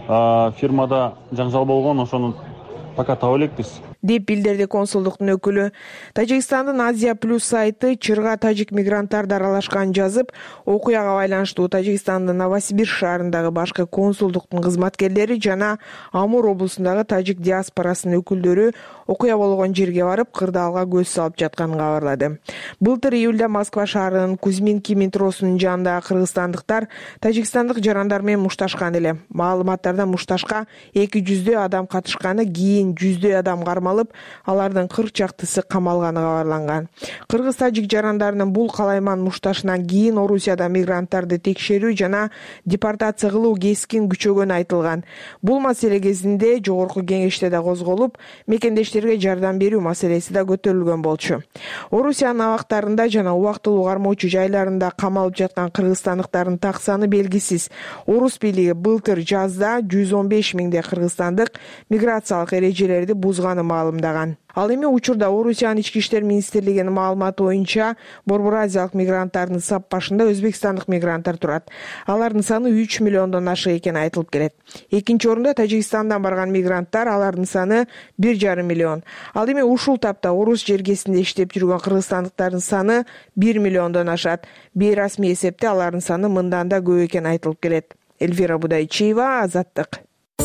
E: фирмада жаңжал болгон, ошону пока таба элекпиз.
Y: деп билдирди консулдуктун өкүлү. Тажикстандын Азия плюс сайты чырга тажик мигранттарды аралашканын жазып, окуяга байланыштуу Тажикстандын Новосибирск шаарындагы башкы консулдуктун кызматкерлери жана Амур облусундагы тажик диаспорасынын өкүлдөрү окуя болгон жерге барып, кырдаалга көз салып жатканын кабарлады. Былтыр июлда Москва шаарынын Кузьминки метросунун жанындагы кыргызстандыктар тажикстандык жарандар менен мушташкан эле. Маалыматтарда мушташка эки жүздөй адам катышканы, кийин жүздөй адам кармалып, алардын кырк чактысы камалганы кабарланган. Кыргыз-тажик жарандарынын бул калайман мушташынан кийин Орусияда мигранттарды текшерүү жана депортация кылуу кескин күчөгөнү айтылган. Бул маселе кезинде жогорку кеңеште да козголуп, мекендештерге жардам берүү маселеси да көтөрүлгөн болчу. Орусиянын абактарында жана убактылуу кармоочу жайларында камалып жаткан кыргызстандыктардын так саны белгисиз. Орус бийлиги былтыр жазда жүз он беш миңдей кыргызстандык миграциялык эрежелерди бузганы маалымдаган. Ал эми учурда Орусиянын ички иштер министрлигинин маалыматы боюнча борбор азиялык мигранттардын сап башында өзбекстандык мигранттар турат. Алардын саны үч миллиондон ашык экени айтылып келет. Экинчи орунда Тажикстандан барган мигранттар, алардын саны бир жарым миллион. Ал эми ушул тапта Орус жергесинде иштеп жүргөн кыргызстандыктардын саны бир миллиондон ашат. Бейрасмий эсепте алардын саны мындан да көп экени айтылып келет. Эльвира Будайчиева, Азаттык.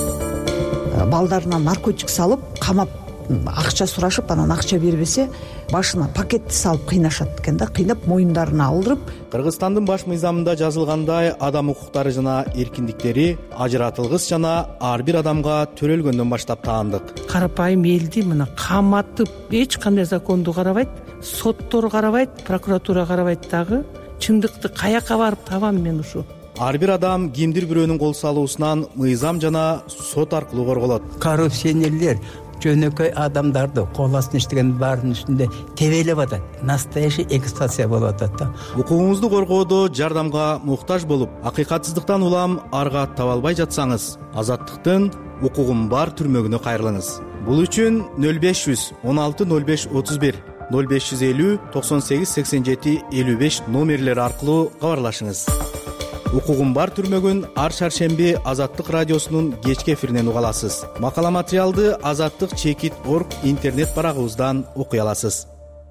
H: Балдарына наркотик салып, камап акча сурашып, анан акча бербесе, башына пакетти салып кыйнашат экен да, кыйнап моюндарына алдырып.
N: Кыргызстандын баш мыйзамында жазылгандай, адам укуктары жана эркиндиктери ажыратылгыс жана ар бир адамга төрөлгөндөн баштап таандык.
I: Карапайым элди мына каматып, эч кандай законду карабайт, соттор карабайт, прокуратура карабайт дагы. Чындыкты каяка барып табам мен ушу?
N: Ар бир адам кимдир бирөөнүн кол салуусунан мыйзам жана сот аркылуу корголот.
J: Коррупционерлер жөнөкөй адамдарды кол астына иштеген баарынын үстүндө тебелеп атат. Настоящий эксплуатация болуп атат да.
N: Укугуңузду коргоодо жардамга муктаж болуп, акыйкатсыздыктан улам арга таба албай жатсаңыз, Азаттыктын укугум бар түрмөгүнө кайрылыңыз. Бул үчүн нөл беш жүз он алты нөл беш отуз бир нөл беш жүз элүү токсон сегиз сексен жети элүү беш номерлери аркылуу кабарлашыңыз. Укугум бар түрмөгүн ар шаршемби Азаттык радиосунун кечки эфиринен уга аласыз. Макала материалды азаттык чекит точка орг интернет барагыбыздан окуй аласыз.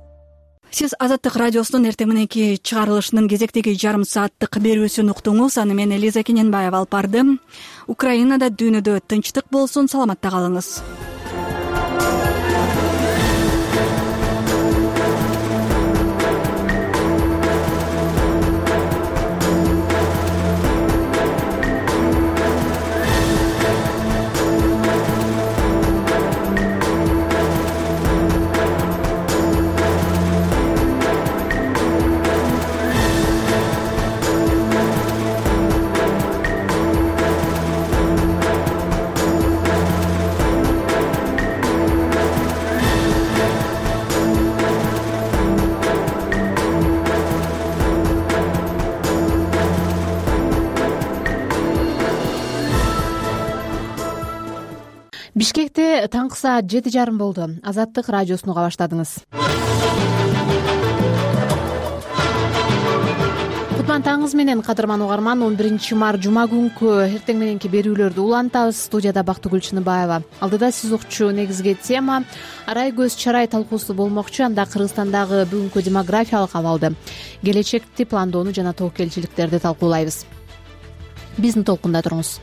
A: Сиз Азаттык радиосунун эртең мененки чыгарылышынын кезектеги жарым сааттык берүүсүн уктуңуз. Аны мен Элиза Кененбаева алып бардым. Украинада дүйнөдө тынчтык болсун, саламатта калыңыз.
G: Бишкекте таңкы саат жети жарым болду. Азаттык радиосуну уга баштадыңыз. Кутман таңыңыз менен, кадырман угарман. он биринчи март жума күнкү эртең мененки берүүлөрдү улантабыз. Студияда Бактыгүл Чыныбаева. Алдыда сиз укчу негизги тема арай көз чарай талкуусу болмокчу. Анда Кыргызстандагы бүгүнкү демографиялык абалды, келечекти пландоону жана тобокелчиликтерди талкуулайбыз. Биздин толкунда туруңуз.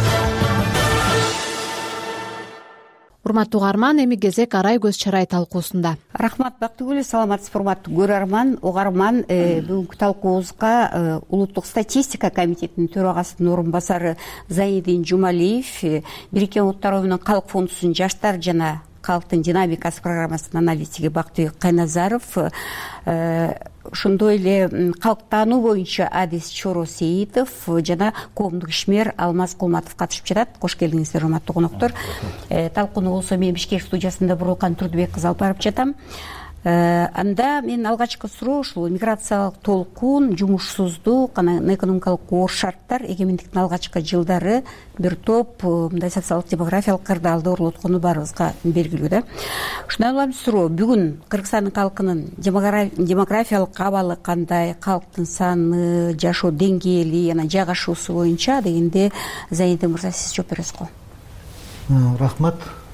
G: Урматтуу угарман, эми кезек арай көз чарай талкуусунда.
V: Рахмат Бактыгүл, саламатсызбы урматтуу көрөрман, угарман. Бүгүнкү талкуубузга Улуттук статистика комитетинин төрагасынын орун басары Заидин Жумалиев, Бириккен Улуттар уюмунун Калк фондусунун жаштар жана калктын динамикасы программасынын аналитиги Бактыбек Кайназаров, ошондой эле калктануу боюнча Адис Чоро Сейитов жана коомдук ишмер Алмаз Кулматов катышып жатат. Кош келдиңиздер, урматтуу коноктор. Талкууну болсо мен Бишкек студиясында Бурулкан Турдубек кызы алып барып жатам. Анда мен алгачкы суроо ушул миграциялык толкун, жумушсуздук, анан экономикалык оор шарттар эгемендиктин алгачкы жылдары бир топ мындай социалдык демографиялык кырдаалды орлоткону баарыбызга белгилүү да. Ушундан улам суроо, бүгүн Кыргызстандын калкынын демографиялык абалы кандай, калктын саны, жашоо деңгээли, анан жайгашуусу боюнча дегенде Заида мырза сиз жооп бересиз го.
K: Рахмат.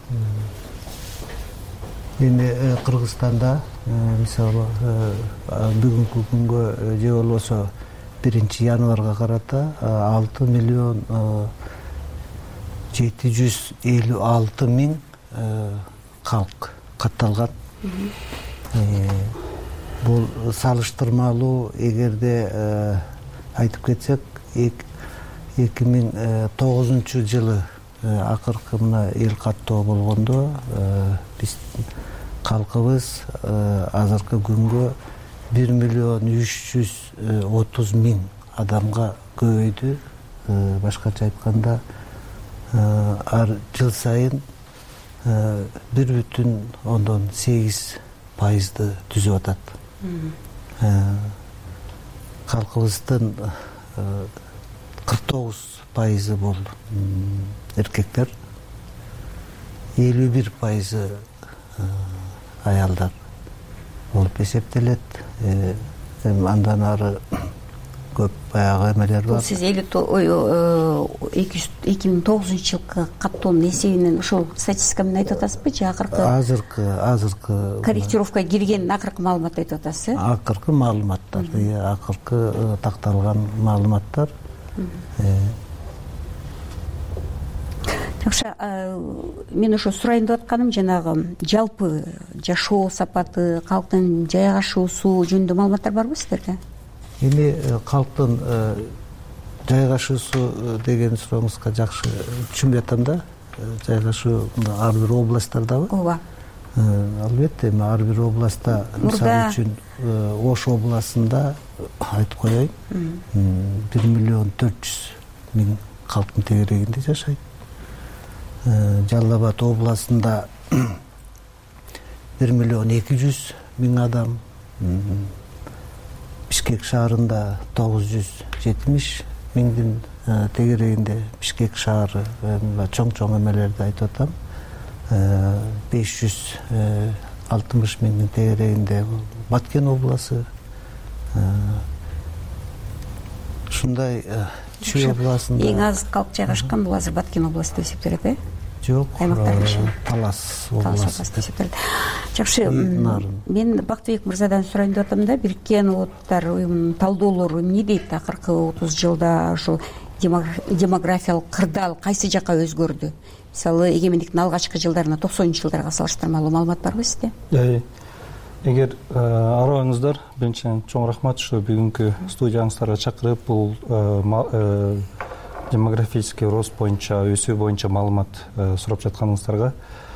K: Эми Кыргызстанда мисалы бүгүнкү күнгө же болбосо биринчи январга карата алты миллион жети жүз элүү алты миң калк катталган. Бул салыштырмалуу, эгерде айтып кетсек, эки миң тогузунчу жылы акыркы мына эл каттоо болгондо биз калкыбыз азыркы күнгө бир миллион үч жүз отуз миң адамга көбөйдү. Башкача айтканда ар жыл сайын бир бүтүн ондон сегиз пайызды түзүп атат. Калкыбыздын кырк тогуз пайызы бул эркектер, элүү бир пайызы аялдар болуп эсептелет. Андан ары көп баягы эмелер бар.
V: Сиз эки миң тогузунчу жылкы каттоонун эсебинен ошол статистика менен айтып атасызбы же акыркы?
K: Азыркы, азыркы
V: корректировка кирген акыркы маалыматты айтып атасыз, э?
K: Акыркы маалыматтар, акыркы такталган маалыматтар.
V: Жакшы, мен ошо сурайын деп атканым жанагы жалпы жашоо сапаты, калктын жайгашуусу жөнүндө маалыматтар барбы сиздерде?
K: Эми калктын жайгашуусу деген сурооңузга жакшы түшүнбөй атам да. Жайгашуу ар бир областтардабы?
V: Ооба.
K: Албетте, эми ар бир областта, мисалы үчүн Ош областында айтып коеюн, бир миллион төрт жүз миң калктын тегерегинде жашайт. Жалал Абад областында бир миллион эки жүз миң адам, Бишкек шаарында тогуз жүз жетимиш миңдин тегерегинде, Бишкек шаары чоң-чоң эмелерди айтып атам, беш жүз алтымыш миңдин тегерегинде Баткен областы, ушундай Чүй областында.
V: Эң аз калк жайгашкан бул азыр Баткен областы деп эсептелет, э?
K: Жок,
V: аймактардын
K: Талас областы.
V: Жакшы, мен Бактыбек мырзадан сурайын деп атам да, Бириккен Улуттар уюмунун талдоолору эмне дейт? Акыркы отуз жылда ошол демографиялык кырдаал кайсы жакка өзгөрдү? Мисалы, эгемендиктин алгачкы жылдарына токсонунчу жылдарга салыштырмалуу маалымат барбы сизде?
P: Эгер арабаңыздар, биринчиден чоң рахмат ушу бүгүнкү студияңыздарга чакырып, бул демографический рост боюнча, өсүү боюнча маалымат сурап жатканыңыздарга.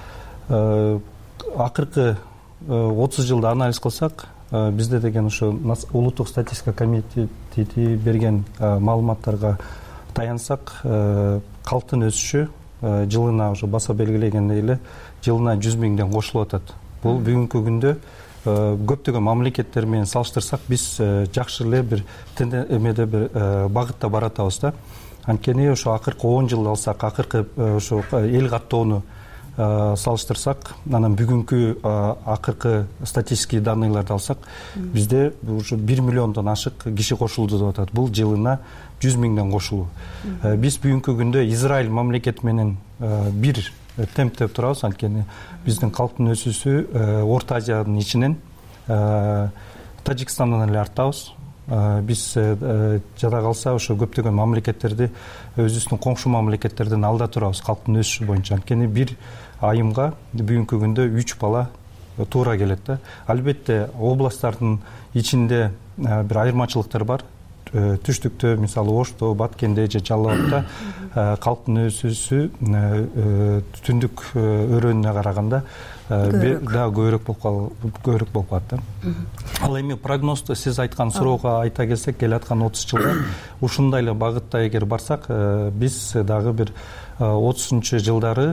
P: Акыркы отуз жылда анализ кылсак, бизде деген ушу Улуттук статистика комитети берген маалыматтарга таянсак, калктын өсүшү жылына уже баса белгилегендей эле жылына жүз миңден кошулуп атат. Бул бүгүнкү күндө көптөгөн мамлекеттер менен салыштырсак, биз жакшы эле бир эмеде бир багытта баратабыз да. Анткени ошо акыркы он жыл алсак, акыркы ошо эл каттоону салыштырсак, анан бүгүнкү акыркы статистический данныйларды алсак, бизде уже бир миллиондон ашык киши кошулду деп атат. Бул жылына жүз миңден кошулуу. Биз бүгүнкү күндө Израиль мамлекети менен бир темпте турабыз, анткени биздин калктын өсүүсү Орто Азиянын ичинен Тажикстандан эле артабыз. Биз жада калса ошо көптөгөн мамлекеттерди, өзүбүздүн коңшу мамлекеттерден алда турабыз калктын өсүшү боюнча. Анткени бир айымга бүгүнкү күндө үч бала туура келет да. Албетте областтардын ичинде бир айырмачылыктар бар. Түштүктө, мисалы Ошто, Баткенде же Жалал Абадта калктын өсүүсү түндүк өрөөнүнө караганда да көбүрөөк болуп көбүрөөк болуп калат да. Ал эми прогнозду сиз айткан суроого айта келсек, келаткан отуз жылда ушундай эле багытта эгер барсак, биз дагы бир отузунчу жылдары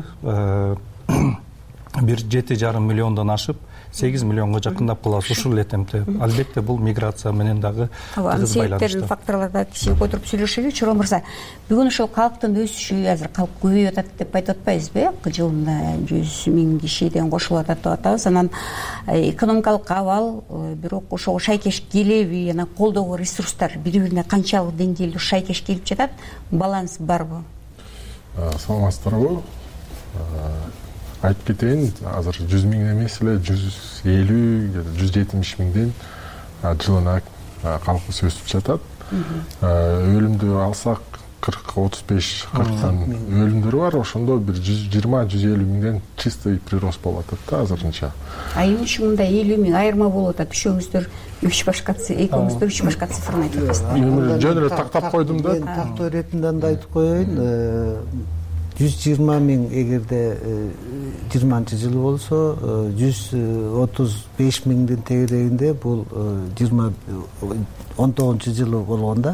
P: бир жети жарым миллиондон ашып сегиз миллионго жакындап калабыз ушул эле темпте. Албетте бул миграция менен дагы тыгыз байланыштуу.
V: Факторлорду кичине которуп сүйлөшөлү. Чорон мырза, бүгүн ошол калктын өсүшү, азыр калк көбөйүп атат деп айтып атпайбызбы? Жылына жүз миң кишиден кошулуп атат деп атабыз. Анан экономикалык абал, бирок ошого шайкеш келеби, анан колдоого ресурстар бири-бирине канчалык деңгээлде шайкеш келип жатат? Баланс барбы?
L: Саламатсыздарбы? Айтып кетейин, азыр жүз миң эмес эле жүз элүү, жүз жетимиш миңден жылына калкыбыз өсүп жатат. Өлүмдү алсак кырк отуз беш кырктан өлүмдөр бар, ошондо бир жүз жыйырма жүз элүү миңден чистый прирост болуп атат да азырынча.
V: Айым үчүн мындай элүү миң айырма болуп атат. Үшөөңүздөр үч башка экөөңүздөр үч башка цифраны айтып атасыздар.
L: Мен жөн эле тактап койдум да.
K: Тактоо иретинде айтып коеюн. жүз жыйырма миң эгерде жыйырманчы жылы болсо, жүз отуз беш миңдин тегерегинде бул жыйырма он тогузунчу жылы болгондо.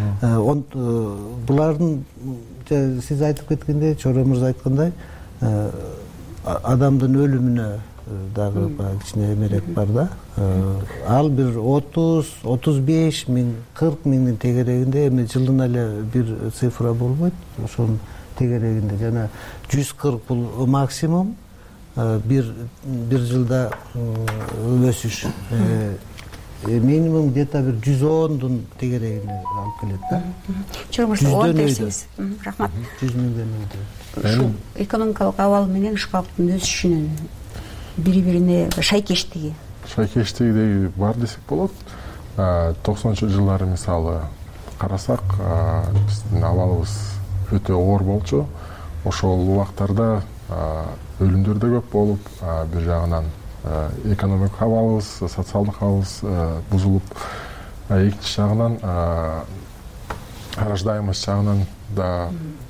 K: Булардын сиз айтып кеткендей, Чоро мырза айткандай, адамдын өлүмүнө дагы кичине эмерек бар да. Ал бир отуз отуз беш миң кырк миңдин тегерегинде, эми жылына эле бир цифра болбойт. Ошонун тегерегинде жана жүз кырк бул максимум, бир бир жылда өсүш. Минимум где-то бир жүз ондун тегерегине алып келет да.
V: Чоңурса ордерсиз. Рахмат.
K: жүз миңден өйдө.
V: Ушул экономикалык абал менен калктын өсүшүнүн бири-бирине шайкештиги.
L: Шайкештиги бар десек болот. токсонунчу жылдары мисалы карасак, биздин абалыбыз өтө оор болчу. Ошол убактарда өлүмдөр да көп болуп, бир жагынан экономикалык абалыбыз, социалдык абалыбыз бузулуп, экинчи жагынан рождаемость жагынан да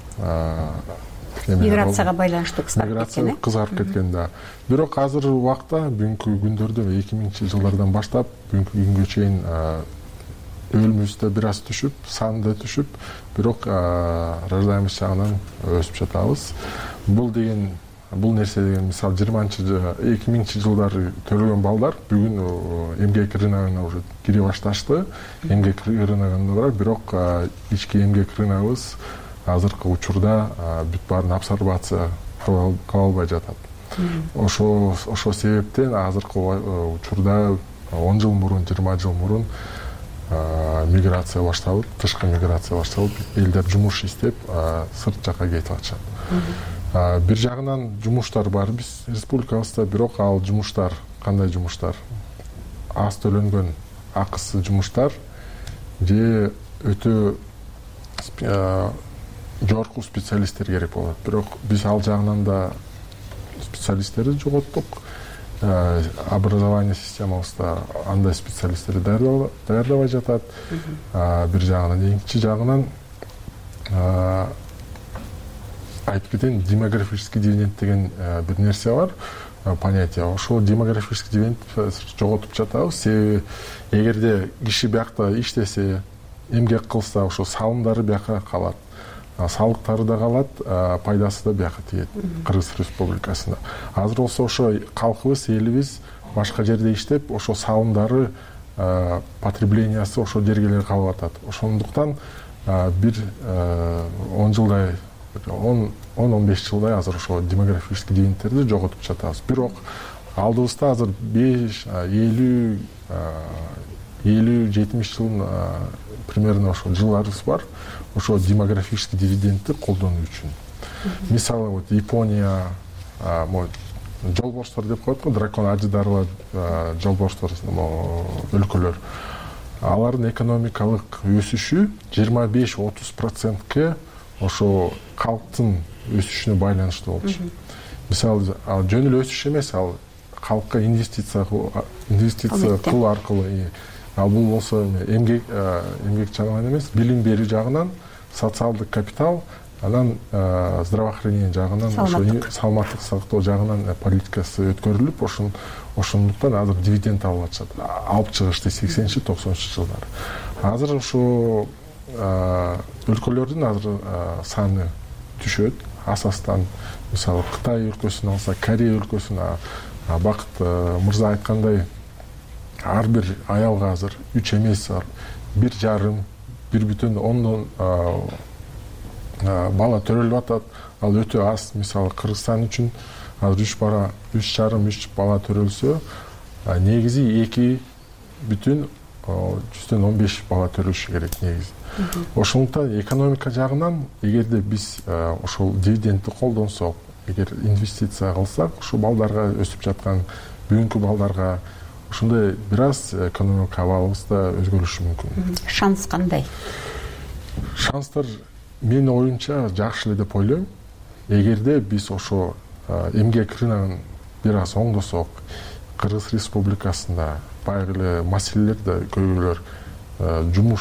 V: миграцияга байланыштуу кызарып кеткен.
L: Миграция кызарып кеткен да. Бирок азыр убакта бүгүнкү күндөрдө эки миңинчи жылдардан баштап бүгүнкү күнгө чейин өлүмүбүз да бир аз түшүп, сан да түшүп, бирок рождаемость жагынан өсүп жатабыз. Бул деген бул нерсе деген мисалы жыйырманчы эки миңинчи жылдары төрөлгөн балдар бүгүн эмгек рыногуна уже кире башташты. Эмгек рыногунда бар, бирок ички эмгек рыногубуз азыркы учурда бүт баарын абсорбация кыла албай жатат. Ошо ошо себептен азыркы учурда он жыл мурун, жыйырма жыл мурун миграция башталып, тышкы миграция башталып, элдер жумуш издеп сырт жака кетип атышат. Бир жагынан жумуштар бар биз республикабызда, бирок ал жумуштар кандай жумуштар? Аз төлөнгөн акысыз жумуштар же өтө жогорку специалисттер керек болот. Бирок биз ал жагынан да специалисттерди жоготтук. Образование системабызда андай специалисттерди даярдабай жатат. Бир жагынан, экинчи жагынан айтып кетейин, демографический дивиденд деген бир нерсе бар, понятие. Ошол демографический дивиденд жоготуп жатабыз. Себеби эгерде киши биякта иштесе, эмгек кылса, ошо салымдары бияка калат. Салыктары да калат, пайдасы да бияка тиет Кыргыз Республикасында. Азыр болсо ошо калкыбыз, элибиз башка жерде иштеп, ошо салымдары, потреблениясы ошол жерге эле калып атат. Ошондуктан бир он жылдай он он беш жылдай азыр ошо демографический дивидендтерди жоготуп жатабыз. Бирок алдыбызда азыр беш элүү элүү жетимиш жылдын примерно ошо жылдарыбыз бар. Ошо демографический дивидендти колдонуу үчүн. Мисалы вот Япония, жолборстор деп коет го, дракон ажыдарова жолборстор өлкөлөр. Алардын экономикалык өсүшү жыйырма беш отуз процентке ошо калктын өсүшүнө байланыштуу болчу. Мисалы жөн эле өсүш эмес, ал калкка инвестиция инвестиция кылуу аркылуу, ал бул болсо эмгек эмгек жагынан эмес, билим берүү жагынан, социалдык капитал, анан здравоохранение жагынан, ошо саламаттык сактоо жагынан политикасы өткөрүлүп, ошон ошондуктан азыр дивиденд алып атышат. Алып чыгышты сексенинчи токсонунчу жылдары. Азыр ошо өлкөлөрдүн азыр саны түшөт. Асастан мисалы Кытай өлкөсүн алса, Корея өлкөсүн, Бакыт мырза айткандай, ар бир аялга азыр үч эмес, бир жарым, бир бүтүн ондон бала төрөлүп атат. Ал өтө аз. Мисалы Кыргызстан үчүн азыр үч бала, үч жарым, үч бала төрөлсө, негизи эки бүтүн жүздөн он беш бала төрөлүшү керек негизи. Ошондуктан экономика жагынан эгерде биз ошол дивидендти колдонсок, эгер инвестиция кылсак, ушул балдарга, өсүп жаткан бүгүнкү балдарга ушундай бир аз экономика абалыбыз да өзгөрүшү мүмкүн.
V: Шанс кандай?
L: Шанстар менин оюмча жакшы эле деп ойлойм. Эгерде биз ошо эмгек рыногун бир аз оңдосок, Кыргыз Республикасында баягы эле маселелер да көбөйлөр, жумуш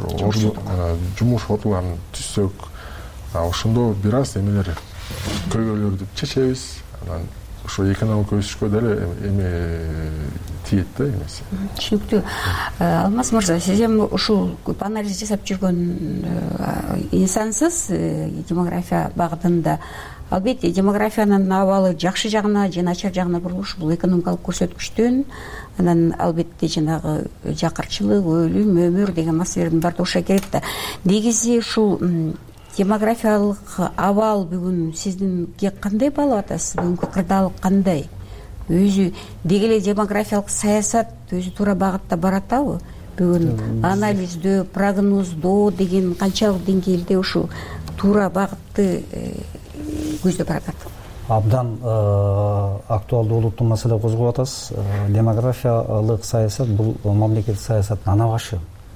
L: жумуш ордуларын түзсөк, ошондо бир аз эмелер көйгөйлөрдү чечебиз. Анан ошо экономика өсүшкө деле эме тиет да эмеси.
V: Түшүнүктүү. Алмаз мырза, сиз эми ушул көп анализ жасап жүргөн инсансыз демография багытында. Албетте, демографиянын абалы жакшы жагына же начар жагына бурулуш бул экономикалык көрсөткүчтөн, анан албетте жанагы жакырчылык, өлүм, өмүр деген маселелердин баары кошо келет да. Негизи ушул демографиялык абал бүгүн сиздинге кандай болуп атасыз? Бүгүнкү кырдаалык кандай? Өзү деги эле демографиялык саясат өзү туура багытта баратабы? Бүгүн анализдөө, прогноздоо деген канчалык деңгээлде ушу туура багытты көздөп баратат?
P: Абдан актуалдуу улуттуу маселе козгоп атасыз. Демографиялык саясат бул мамлекеттик саясаттын ана башы.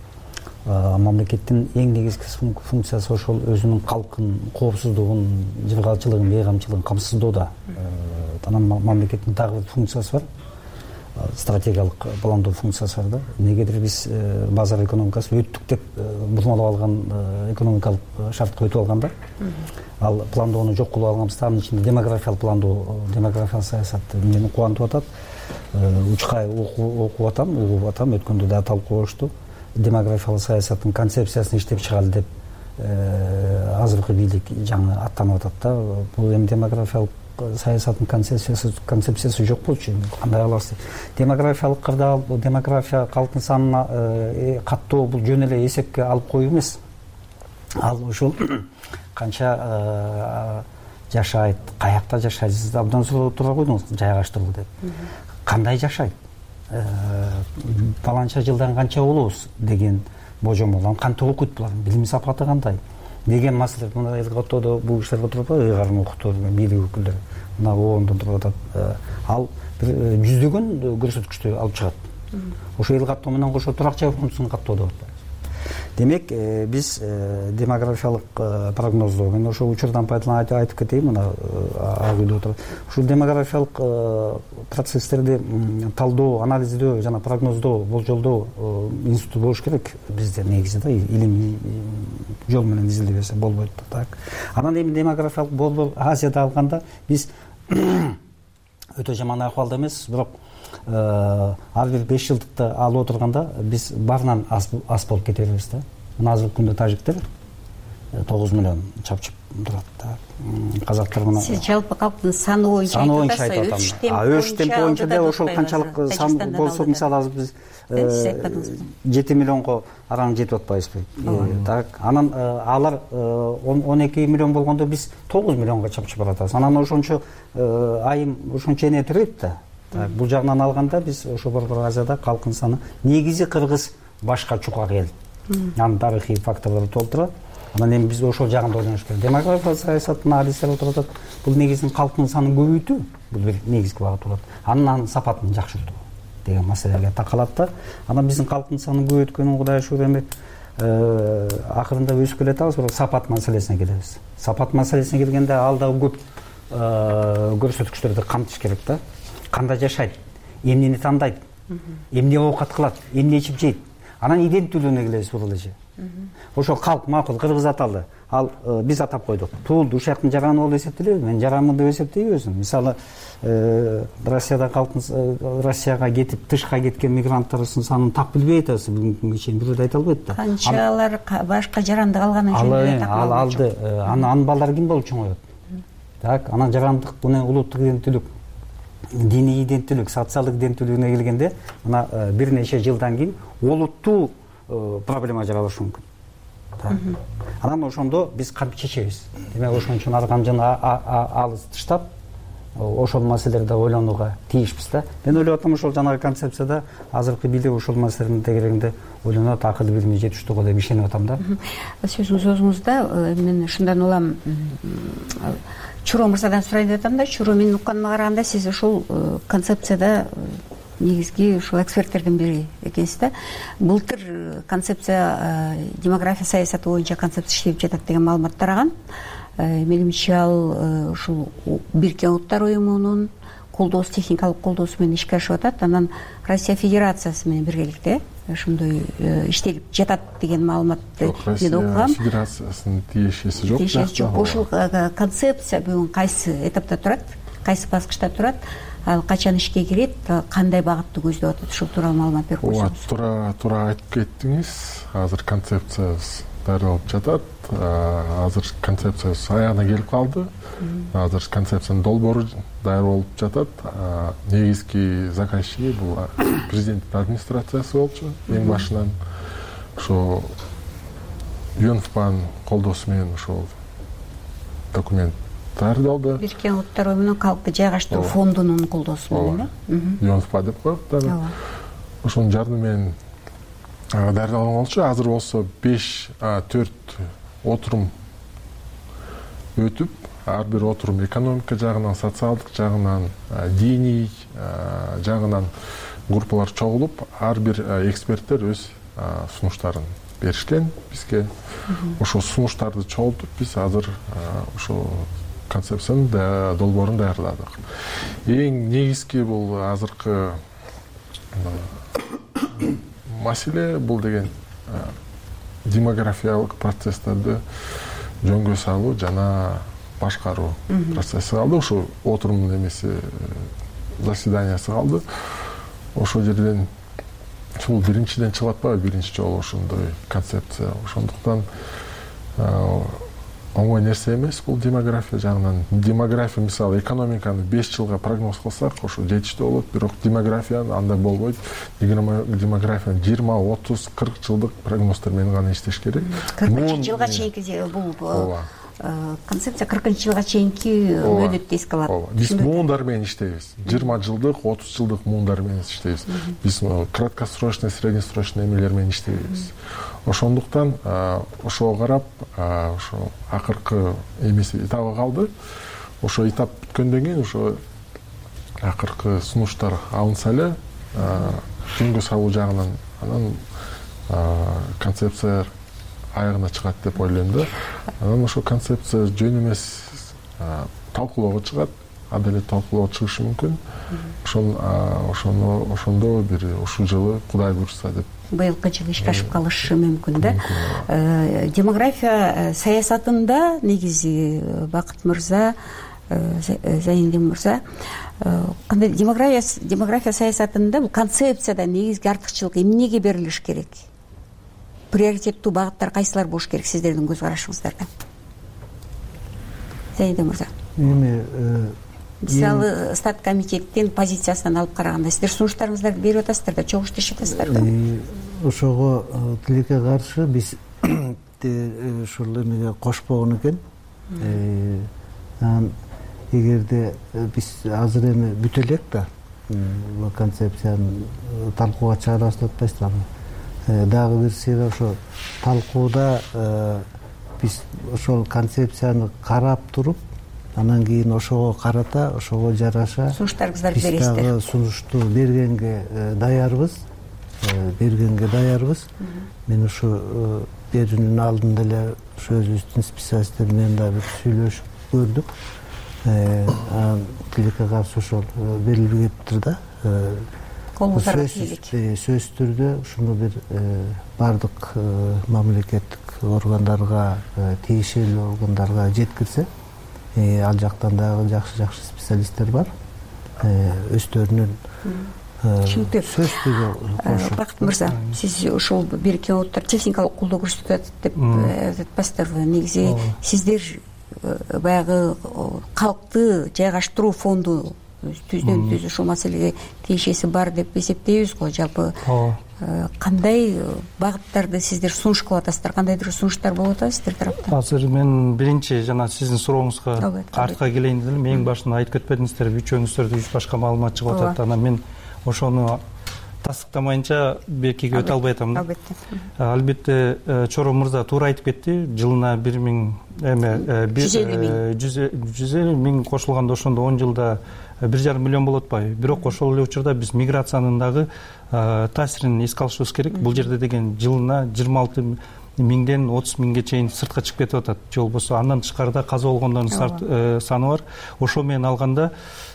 P: Мамлекеттин эң негизги функциясы ошол өзүнүн калкын коопсуздугун, жылгалчылыгын, бейгамчылыгын камсыздоодо. Анан мамлекеттин дагы бир функциясы бар. Стратегиялык пландоо функциясы бар да. Негедир биз базар экономикасы өттүк деп бурмалап алган экономикалык шартка өтүп алганда, ал пландоону жок кылып алганбыз. Анын ичинде демографиялык пландоо, демографиялык саясат мени кубантып атат. Учкай окуп атам, угуп атам, өткөндө да талкуулашту. Демографиялык саясаттын концепциясын иштеп чыгалы деп азыркы бийлик жаңы аттанып атат да. Бул эми демографиялык саясаттын концепциясы концепциясы жок болчу. Кандай аласыз? Демографиялык кырдаал, демография калктын санына каттоо бул жөн эле эсепке алып коюу эмес. Ал ушул канча жашайт, каякта жашайт, сиз абдан сурап тура койдуңуз, жайгаштыруу деп. Кандай жашайт? Паланча жылдан канча болобуз деген божомол, кантип окуйт булар, билим сапаты кандай деген маселе. Мына элготодо бул кишилер отуруп атат, ыйгарын окуттуу бийлик өкүлдөрү. Мына ондон туруп атат. Ал жүздөгөн көрсөткүчтү алып чыгат. Ошо эл каттоо менен кошо туракча функциясын каттоодо. Демек, биз демографиялык прогноздоо, мен ошо учурдан пайдаланып айтып кетейин, мына ак үйдө отуруп. Ушул демографиялык процесстерди талдоо, анализдөө жана прогноздоо, болжолдоо институту болуш керек бизде негизи да, илимий жол менен изилдей берсе болбойт да. Так. Анан эми демографиялык болбоо Азияда алганда биз өтө жаман акыбалда эмес, бирок ар бир беш жылдыкты алып отурганда биз баарынан аз болуп кете беребиз да. Мына азыркы күндө тажиктер
M: тогуз миллион чапчып турат да. Казактар
V: сиз жалпы калктын саны боюнча
M: саны боюнча айтып атам. Өсүш темпи боюнча да ошол канчалык сан болсо, мисалы азыр биз жети миллионго араң жетип атпайбызбы? Так, анан алар он эки миллион болгондо биз тогуз миллионго чапчып баратабыз. Анан ошончо айым ошончо эне төрөйт да. Так, бул жагынан алганда биз ошо Борбор Азияда калктын саны негизи кыргыз башка чукка келди. Анын тарыхый факторлор толтурат. Анан эми биз ошол жагында ойлонуш керек. Демография саясатын адистер отуруп атат. Бул негизин калктын санын көбөйтүү, бул бир негизги багыт болот. Анын сапатын жакшыртуу деген маселеге такалат да. Анан биздин калктын санын көбөйткөнүн Кудай шүгүр эми акырында өсүп келатабыз, бирок сапат маселесине келебиз. Сапат маселесине келгенде ал да көп көрсөткүчтөрдү камтыш керек да. Кандай жашайт, эмнени тандайт, эмне оокат кылат, эмне ичип жейт. Анан иденттүүлүгүнө келебиз бул эле. Ошол калк макул кыргыз аталды. Ал биз атап койдук. Туулду ушактын жараны болуп эсептелеби? Мен жаранмын деп эсептейбин өзүм. Мисалы, Россияда калктын Россияга кетип, тышка кеткен мигранттардын санын так билбей атабыз. Бүгүнкү күнгө чейин бирөө да айта албайт да.
V: Канчалар башка жаранды алганын жөнүндө так
M: ал алды. Анын балдары ким болуп чоңойот? Так, анан жарандык, мына улуттук иденттүүлүк, диний иденттүүлүк, социалдык иденттүүлүгүнө келгенде, мына бир нече жылдан кийин олуттуу проблема жаралышы мүмкүн. Анан ошондо биз кантип чечебиз? Демек ошон үчүн ар камжыны алыс таштап, ошол маселелерди ойлонууга тийишпиз да. Мен ойлоп атам, ошол жанагы концепцияда азыркы бийлик ошол маселенин тегерегинде ойлонот, акыл билими жетиштүүгө деп ишенип атам да.
V: Сөзүңүз сөзүңүздө мен ушундан улам Чуру мырзадан сурайын деп атам да. Чуру, менин укканыма караганда сиз ушул концепцияда негизги ушул эксперттердин бири экенсиз да. Былтыр концепция демография саясаты боюнча концепция иштеп жатат деген маалымат тараган. Менимче ал ушул Бириккен Улуттар уюмунун колдоосу, техникалык колдоосу менен ишке ашып атат. Анан Россия Федерациясы менен биргеликте ошондой иштелип жатат деген маалыматты мен окугам.
L: Россия Федерациясынын тиешеси жок.
V: Тиешеси жок. Ушул концепция бүгүн кайсы этапта турат, кайсы баскычта турат? Ал качан ишке кирет, кандай багытты көздөп атат? Ушул тууралуу маалымат берип койсоңуз.
L: Туура туура айтып кеттиңиз. Азыр концепциябыз даярдалып жатат. Азыр концепциябыз аягына келип калды. Азыр концепциянын долбоору даяр болуп жатат. Негизги заказчиги бул президенттин администрациясы болчу. Эң башынан ошо ЮНФПАнын колдоосу менен ошол документ даярдалды.
V: Бириккен Улуттар уюмунун калкты жайгаштыруу фондунун колдоосу менен э?
L: ЮНФПА деп коет дагы. Ошонун жардымы менен даярдалган болчу. Азыр болсо беш төрт отурум өтүп, ар бир отурум экономика жагынан, социалдык жагынан, диний жагынан группалар чогулуп, ар бир эксперттер өз сунуштарын беришкен бизге. Ошол сунуштарды чогултуп биз азыр ошол концепциянын долбоорун даярдадык. Эң негизги бул азыркы маселе бул деген демографиялык процесстерди жөнгө салуу жана башкаруу процесси калды. Ошо отурумдун эмеси заседаниясы калды. Ошол жерден бул биринчиден чыгып атпайбы, биринчи жолу ошондой концепция. Ошондуктан оңой нерсе эмес бул демография жагынан. Демография, мисалы, экономиканы беш жылга прогноз кылсак, ошо жетиштүү болот, бирок демография андай болбойт. Демография жыйырма, отуз, кырк жылдык прогноздор менен гана иштеш керек.
V: кыркынчы жылга чейинки бул концепция кыркынчы жылга чейинки мөөнөттү эске алат.
L: Биз муундар менен иштейбиз. жыйырма жылдык, отуз жылдык муундар менен иштейбиз. Биз краткосрочный, среднесрочный эмелер менен иштейбиз. Ошондуктан ошого карап, ошо акыркы эмеси этабы калды. Ошо этап бүткөндөн кийин ошо акыркы сунуштар алынса эле жөнгө салуу жагынан анан концепция аягына чыгат деп ойлойм да. Анан ошо концепция жөн эмес талкуулоого чыгат, адалет талкуулоого чыгышы мүмкүн. Ошон ошондо ошондо бир ушул жылы Кудай буйрса деп
V: быйылкы жылы ишке ашып калышы мүмкүн да. Демография саясатында негизи Бакыт мырза, Зайнидин мырза, кандай демография демография саясатында бул концепцияда негизги артыкчылык эмнеге берилиш керек? приоритеттүү багыттар кайсылар болуш керек сиздердин көз карашыңыздарда? Зайда мырза,
K: эми
V: мисалы стат комитеттин позициясынан алып караганда сиздер сунуштарыңыздарды берип атасыздар да, чогуу иштешип атасыздар да.
K: Ошого тилекке каршы биз ушул эмеге кошпогон экен. Анан эгерде биз азыр эми бүтө элек да бул концепцияны талкууга чыгарабыз деп атпайсыздарбы? Дагы бир себеп ошо талкууда биз ошол концепцияны карап туруп, анан кийин ошого карата, ошого жараша
V: сунуштарыңыздарды бересиздер.
K: Биз дагы сунушту бергенге даярбыз, бергенге даярбыз. Мен ушу берүүнүн алдында эле ушу өзүбүздүн специалисттер менен дагы бир сүйлөшүп көрдүк. Анан тилекке каршы ошол берилип кетиптир да. Сөзсүз түрдө ушуну бир бардык мамлекеттик органдарга, тиешелүү органдарга жеткирсе, ал жактан дагы жакшы жакшы специалисттер бар. Өздөрүнүн сөз түзүү.
V: Бакыт мырза, сиз ушул Бириккен Улуттар техникалык колдоо көрсөтөт деп атпайсыздарбы? Негизи сиздер баягы калкты жайгаштыруу фонду түздөн түз ушул маселеге тиешеси бар деп эсептейбиз го. Жалпы кандай багыттарды сиздер сунуш кылып атасыздар? Кандайдыр сунуштар болуп атабы сиздер тараптан?
P: Азыр мен биринчи жана сиздин сурооңузга артка келейин дедим. Эң башында айтып кетпедиңиздер, үчөөңүздөрдө үч башка маалымат чыгып атат. Анан мен ошону тастыктамайынча бекиге өтө албай атам да. Албетте Чоро мырза туура айтып кетти. Жылына бир миң эме жүз элүү миң кошулганда ошондо он жылда бир жарым миллион болот атпайбы? Бирок ошол эле учурда биз миграциянын дагы таасирин эске алышыбыз керек. Бул жерде деген жылына жыйырма алты миңден отуз миңге чейин сыртка чыгып кетип атат. Же болбосо андан тышкарыда каза болгондордун саны бар. Ошо менен алганда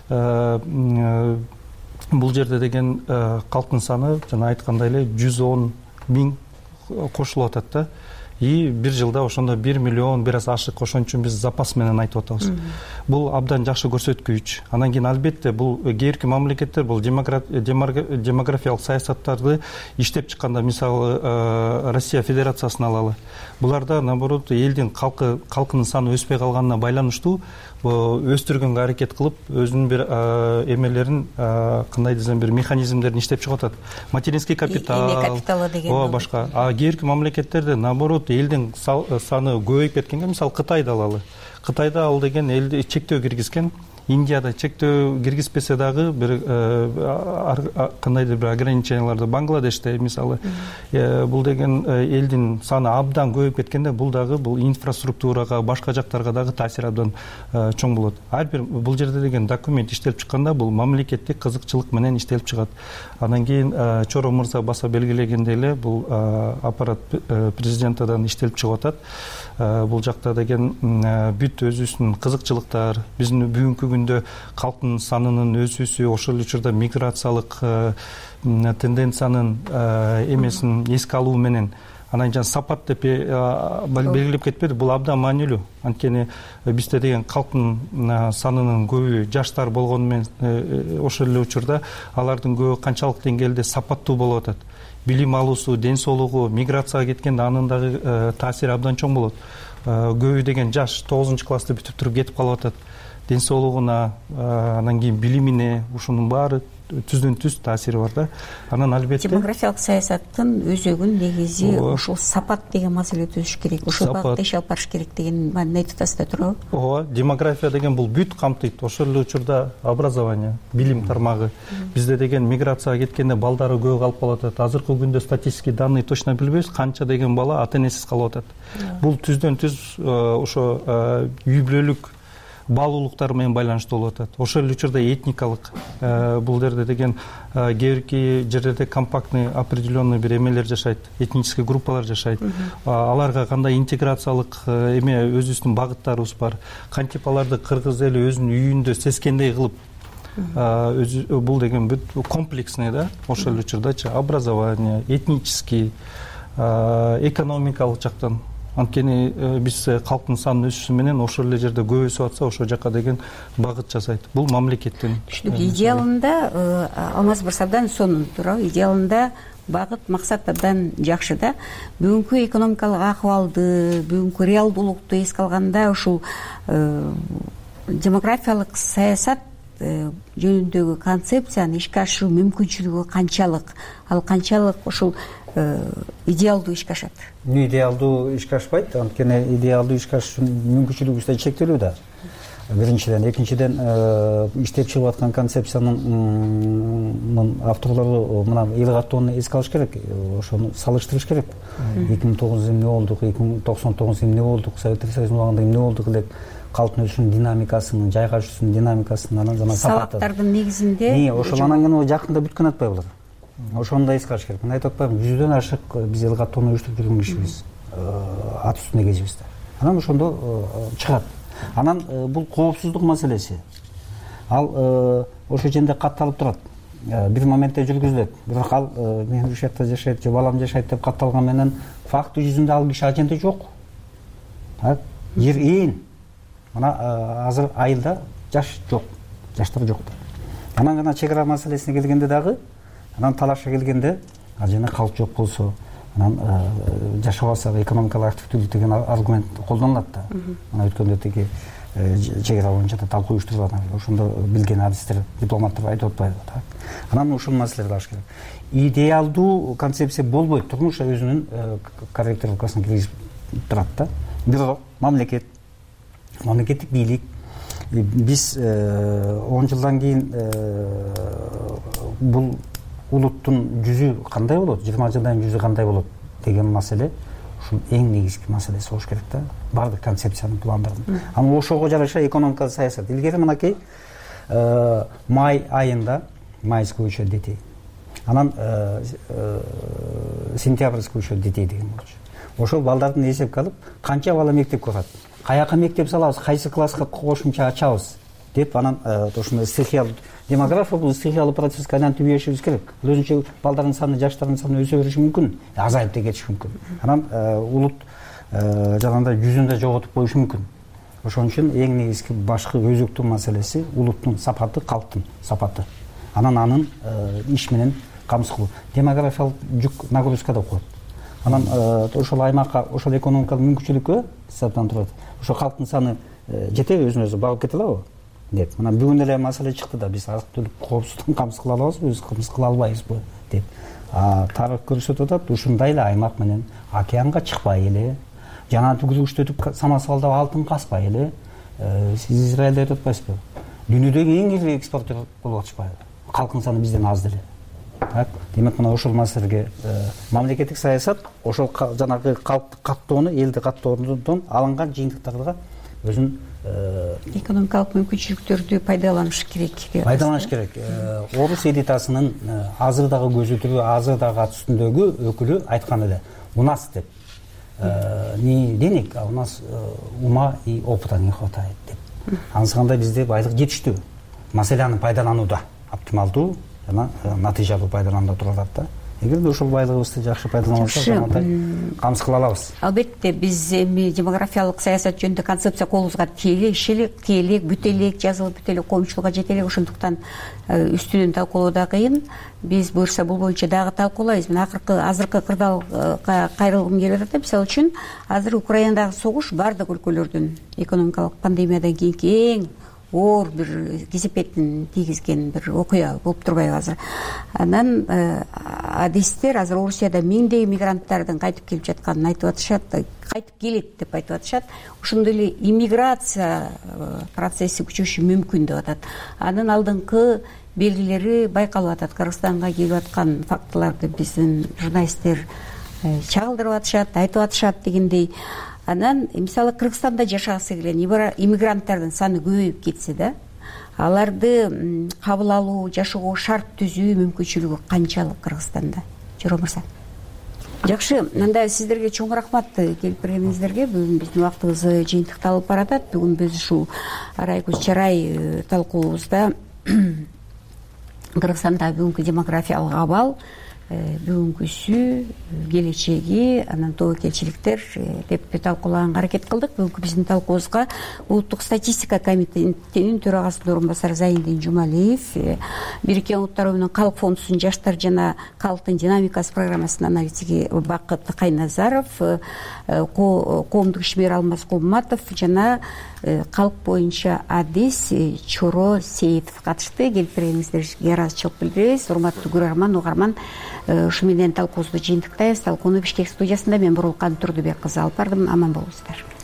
P: бул жерде деген калктын саны жана айткандай эле жүз он миң кошулуп атат да. И бир жылда ошондо бир миллион бир аз ашык, ошон үчүн биз запас менен айтып атабыз. Бул абдан жакшы көрсөткүч. Анан кийин албетте бул кээ бирки мамлекеттер бул демографиялык саясаттарды иштеп чыкканда, мисалы Россия Федерациясын алалы. Буларда наоборот элдин калкы калкынын саны өспөй калганына байланыштуу өстүргөнгө аракет кылып, өзүнүн бир эмелерин, кандай десем, бир механизмдерин иштеп чыгып атат. Материнский капитал, ооба башка. А кээ бирки мамлекеттерде наоборот элдин саны көбөйүп кеткенге, мисалы Кытайды алалы. Кытайда ал деген элди чектөө киргизген. Индияда чектөө киргизбесе дагы бир кандайдыр бир ограниченияларды, Бангладеште мисалы бул деген элдин саны абдан көбөйүп кеткенде, бул дагы бул инфраструктурага, башка жактарга дагы таасир абдан чоң болот. Ар бир бул жерде деген документ иштелип чыкканда бул мамлекеттик кызыкчылык менен иштелип чыгат. Анан кийин Чоро мырза баса белгилегендей эле бул аппарат президентадан иштелип чыгып атат. Бул жакта деген бүт өзүбүздүн кызыкчылыктар, биздин бүгүнкү күндө калктын санынын өсүүсү, ошол учурда миграциялык тенденциянын эмесин эске алуу менен, анан жана сапат деп белгилеп кетпеди, бул абдан маанилүү. Анткени бизде деген калктын санынын көбү жаштар болгону менен ошол эле учурда алардын көбү канчалык деңгээлде сапаттуу болуп атат. Билим алуусу, ден соолугу, миграцияга кеткенде анын дагы таасири абдан чоң болот. Көбү деген жаш тогузунчу классты бүтүп туруп кетип калып атат. Ден соолугуна, анан кийин билимине, ушунун баары түздөн түз таасири бар да. Анан албетте
V: демографиялык саясаттын өзөгүн негизи ушул сапат деген маселе түзүш керек. Ушул багытта иш алып барыш керек деген маанини айтып атасыз да, туурабы?
P: Ооба, демография деген бул бүт камтыйт. Ошол эле учурда образование, билим тармагы. Бизде деген миграцияга кеткенде балдары көп калып калып атат. Азыркы күндө статистический данные точно билбейбиз, канча деген бала ата энесиз калып атат. Бул түздөн түз ошо үй бүлөлүк баалуулуктар менен байланыштуу болуп атат. Ошол эле учурда этникалык бул жерде деген кээ бирки жерлерде компактный определенный бир эмелер жашайт, этнический группалар жашайт. Аларга кандай интеграциялык эме өзүбүздүн багыттарыбыз бар. Кантип аларды кыргыз эли өзүнүн үйүндө сескендей кылып, бул деген бүт комплексный да. Ошол эле учурдачы образование, этнический, экономикалык жактан. Анткени биз калктын санынын өсүшү менен ошол эле жерде көбөйүп атса, ошол жака деген багыт жасайт. Бул мамлекеттин
V: түшүнүк. Идеалында Алмаз Мырзадан сонун туурабы? Идеалында багыт максат абдан жакшы да. Бүгүнкү экономикалык акыбалды, бүгүнкү реалдуулукту эске алганда ушул демографиялык саясат жөнүндөгү концепцияны ишке ашыруу мүмкүнчүлүгү канчалык, ал канчалык ушул идеалдуу ишке ашат?
M: Идеалдуу ишке ашпайт, анткени идеалдуу ишке ашуунун мүмкүнчүлүгүбүз да чектелүү да. Биринчиден, экинчиден иштеп чыгып аткан концепциянын авторлору мына эл каттоону эске алыш керек, ошону салыштырыш керек. эки миң тогузда эмне болдук, эки миң токсон тогузда эмне болдук, Советтер Союзунун убагында эмне болдук элек, калктын өсүшүнүн динамикасынын, жайгашуусунун динамикасынын, анан жана сапаты.
V: Сабактардын негизинде
M: ошол анан кийин жакында бүткөн атпайбы булар. Ошону да эске алыш керек. Мен айтып атпаймынбы, жүздөн ашык биз эл каттоону уюштуруп жүргөн кишибиз, ат үстүндө кезибиз да. Анан ошондо чыгат. Анан бул коопсуздук маселеси. Ал ошо жерде катталып турат. Бир моментте жүргүзүлөт. Бирок ал мен ушул жакта жашайт же балам жашайт деп катталган менен факты жүзүндө ал киши ал жерде жок. Жер ээн. Мына азыр айылда жаш жок, жаштар жок. Анан гана чек ара маселесине келгенде дагы, анан талашка келгенде, ал жерде калк жок болсо, анан жашабасак экономикалык активдүүлүк деген аргумент колдонулат да. Мына өткөндө тиги чек ара боюнча да талкуу уюштурулган, ошондо билген адистер, дипломаттар айтып атпайбы да. Анан ушул маселелерди алыш керек. Идеалдуу концепция болбойт, турмуш өзүнүн корректировкасына киргизип турат да. Бирок мамлекет, мамлекеттик бийлик биз он жылдан кийин бул улуттун жүзү кандай болот, жыйырма жылдан жүзү кандай болот деген маселе ушул эң негизги маселеси болуш керек да. Бардык концепциянын пландарын. Анан ошого жараша экономикалык саясат. Илгери мынакей май айында майский учет детей. Анан сентябрьский учет детей деген болчу. Ошол балдардын эсепке алып, канча бала мектепке барат, каяка мектеп салабыз, кайсы класска кошумча ачабыз деп анан ошондой стихиялык демография бул стихиялык процесске айлантып ийишибиз керек. Өзүнчө балдардын саны, жаштардын саны өсө бериши мүмкүн, азайып да кетиши мүмкүн. Анан улут жанагындай жүзүн да жоготуп коюшу мүмкүн. Ошон үчүн эң негизги башкы өзүктүү маселеси улуттун сапаты, калктын сапаты. Анан анын иш менен камсыз кылуу. Демографиялык жүк нагрузка да коет. Анан ошол аймакка, ошол экономикалык мүмкүнчүлүккө саптан турат. Ошо калктын саны жетеби, өзүн өзү багып кете алабы деп. Мына бүгүн эле маселе чыкты да, биз азык түлүк коопсуздугун камсыз кыла алабызбы, биз камсыз кыла албайбызбы деп. Тарых көрсөтүп атат, ушундай эле аймак менен океанга чыкпай эле, жана түгүзгүчтө өтүп самосвалда алтын казбай эле, сиз Израилде айтып атпайсызбы? Дүйнөдөгү эң ири экспортер болуп атышпайбы? Калктын саны бизден аз деле. Демек мына ошол маселеге мамлекеттик саясат ошол жанагы калкты каттоону, элди каттоодон алынган жыйынтыктарга өзүн
V: экономикалык мүмкүнчүлүктөрдү пайдаланыш керек деп.
M: Пайдаланыш керек. Орус элитасынын азыр дагы көзү түрү, азыр дагы ат үстүндөгү өкүлү айткан эле. У нас деп. Не денег, а у нас ума и опыта не хватает деп. Ансыганда бизде байлык жетиштүү. Маселени пайдаланууда оптималдуу жана натыйжалуу пайдаланууда турат да. Эгерде ошол байлыгыбызды жакшы пайдаланып алсак, жамандай камсыз кыла алабыз.
V: Албетте биз эми демографиялык саясат жөнүндө концепция колубузга тийелек, тийелек, бүт элек, жазылып бүт элек, коомчулукка жете элек, ошондуктан үстүнөн талкуулоо да кыйын. Биз буюрса бул боюнча дагы талкуулайбыз. Мен акыркы азыркы кырдаалга кайрылгым келип атат. Мисалы үчүн, азыр Украинадагы согуш бардык өлкөлөрдүн экономикалык пандемиядан кийинки эң оор бир кесепетин тийгизген бир окуя болуп турбайбы азыр. Анан адистер азыр Орусияда миңдеген мигранттардын кайтып келип жатканын айтып атышат, кайтып келет деп айтып атышат. Ошондой эле иммиграция процесси күчөшү мүмкүн деп атат. Анын алдыңкы белгилери байкалып атат. Кыргызстанга келип аткан фактыларды биздин журналисттер чагылдырып атышат, айтып атышат дегендей. Анан мисалы Кыргызстанда жашагысы келген иммигранттардын саны көбөйүп кетсе да, аларды кабыл алуу, жашоого шарт түзүү мүмкүнчүлүгү канчалык Кыргызстанда? Жоро мырза. Жакшы, анда сиздерге чоң рахмат келип бергениңиздерге. Бүгүн биздин убактыбыз жыйынтыкталып баратат. Бүгүн биз ушул Арайгүл Чарай талкуубузда Кыргызстанда бүгүнкү демографиялык абал, бүгүнкүсү, келечеги, анан тобокелчиликтер деп талкуулаганга аракет кылдык. Бүгүнкү биздин талкуубузга улуттук статистика комитетинин төрагасынын орун басары Зайнидин Жумалиев, Бириккен Улуттар Уюмунун Калк фондусунун жаштар жана калктын динамикасы программасынын аналитиги Бакыт Кайназаров, коомдук ишмер Алмаз Кулматов жана калк боюнча адис Чоро Сейитов катышты. Келип ыраазычылык билдиребиз. Урматтуу көрөрман, угарман, ушу менен талкуубузду жыйынтыктайбыз. Талкууну Бишкек студиясында мен Бурулкан Турдубек кызы алып бардым. Аман болуңуздар.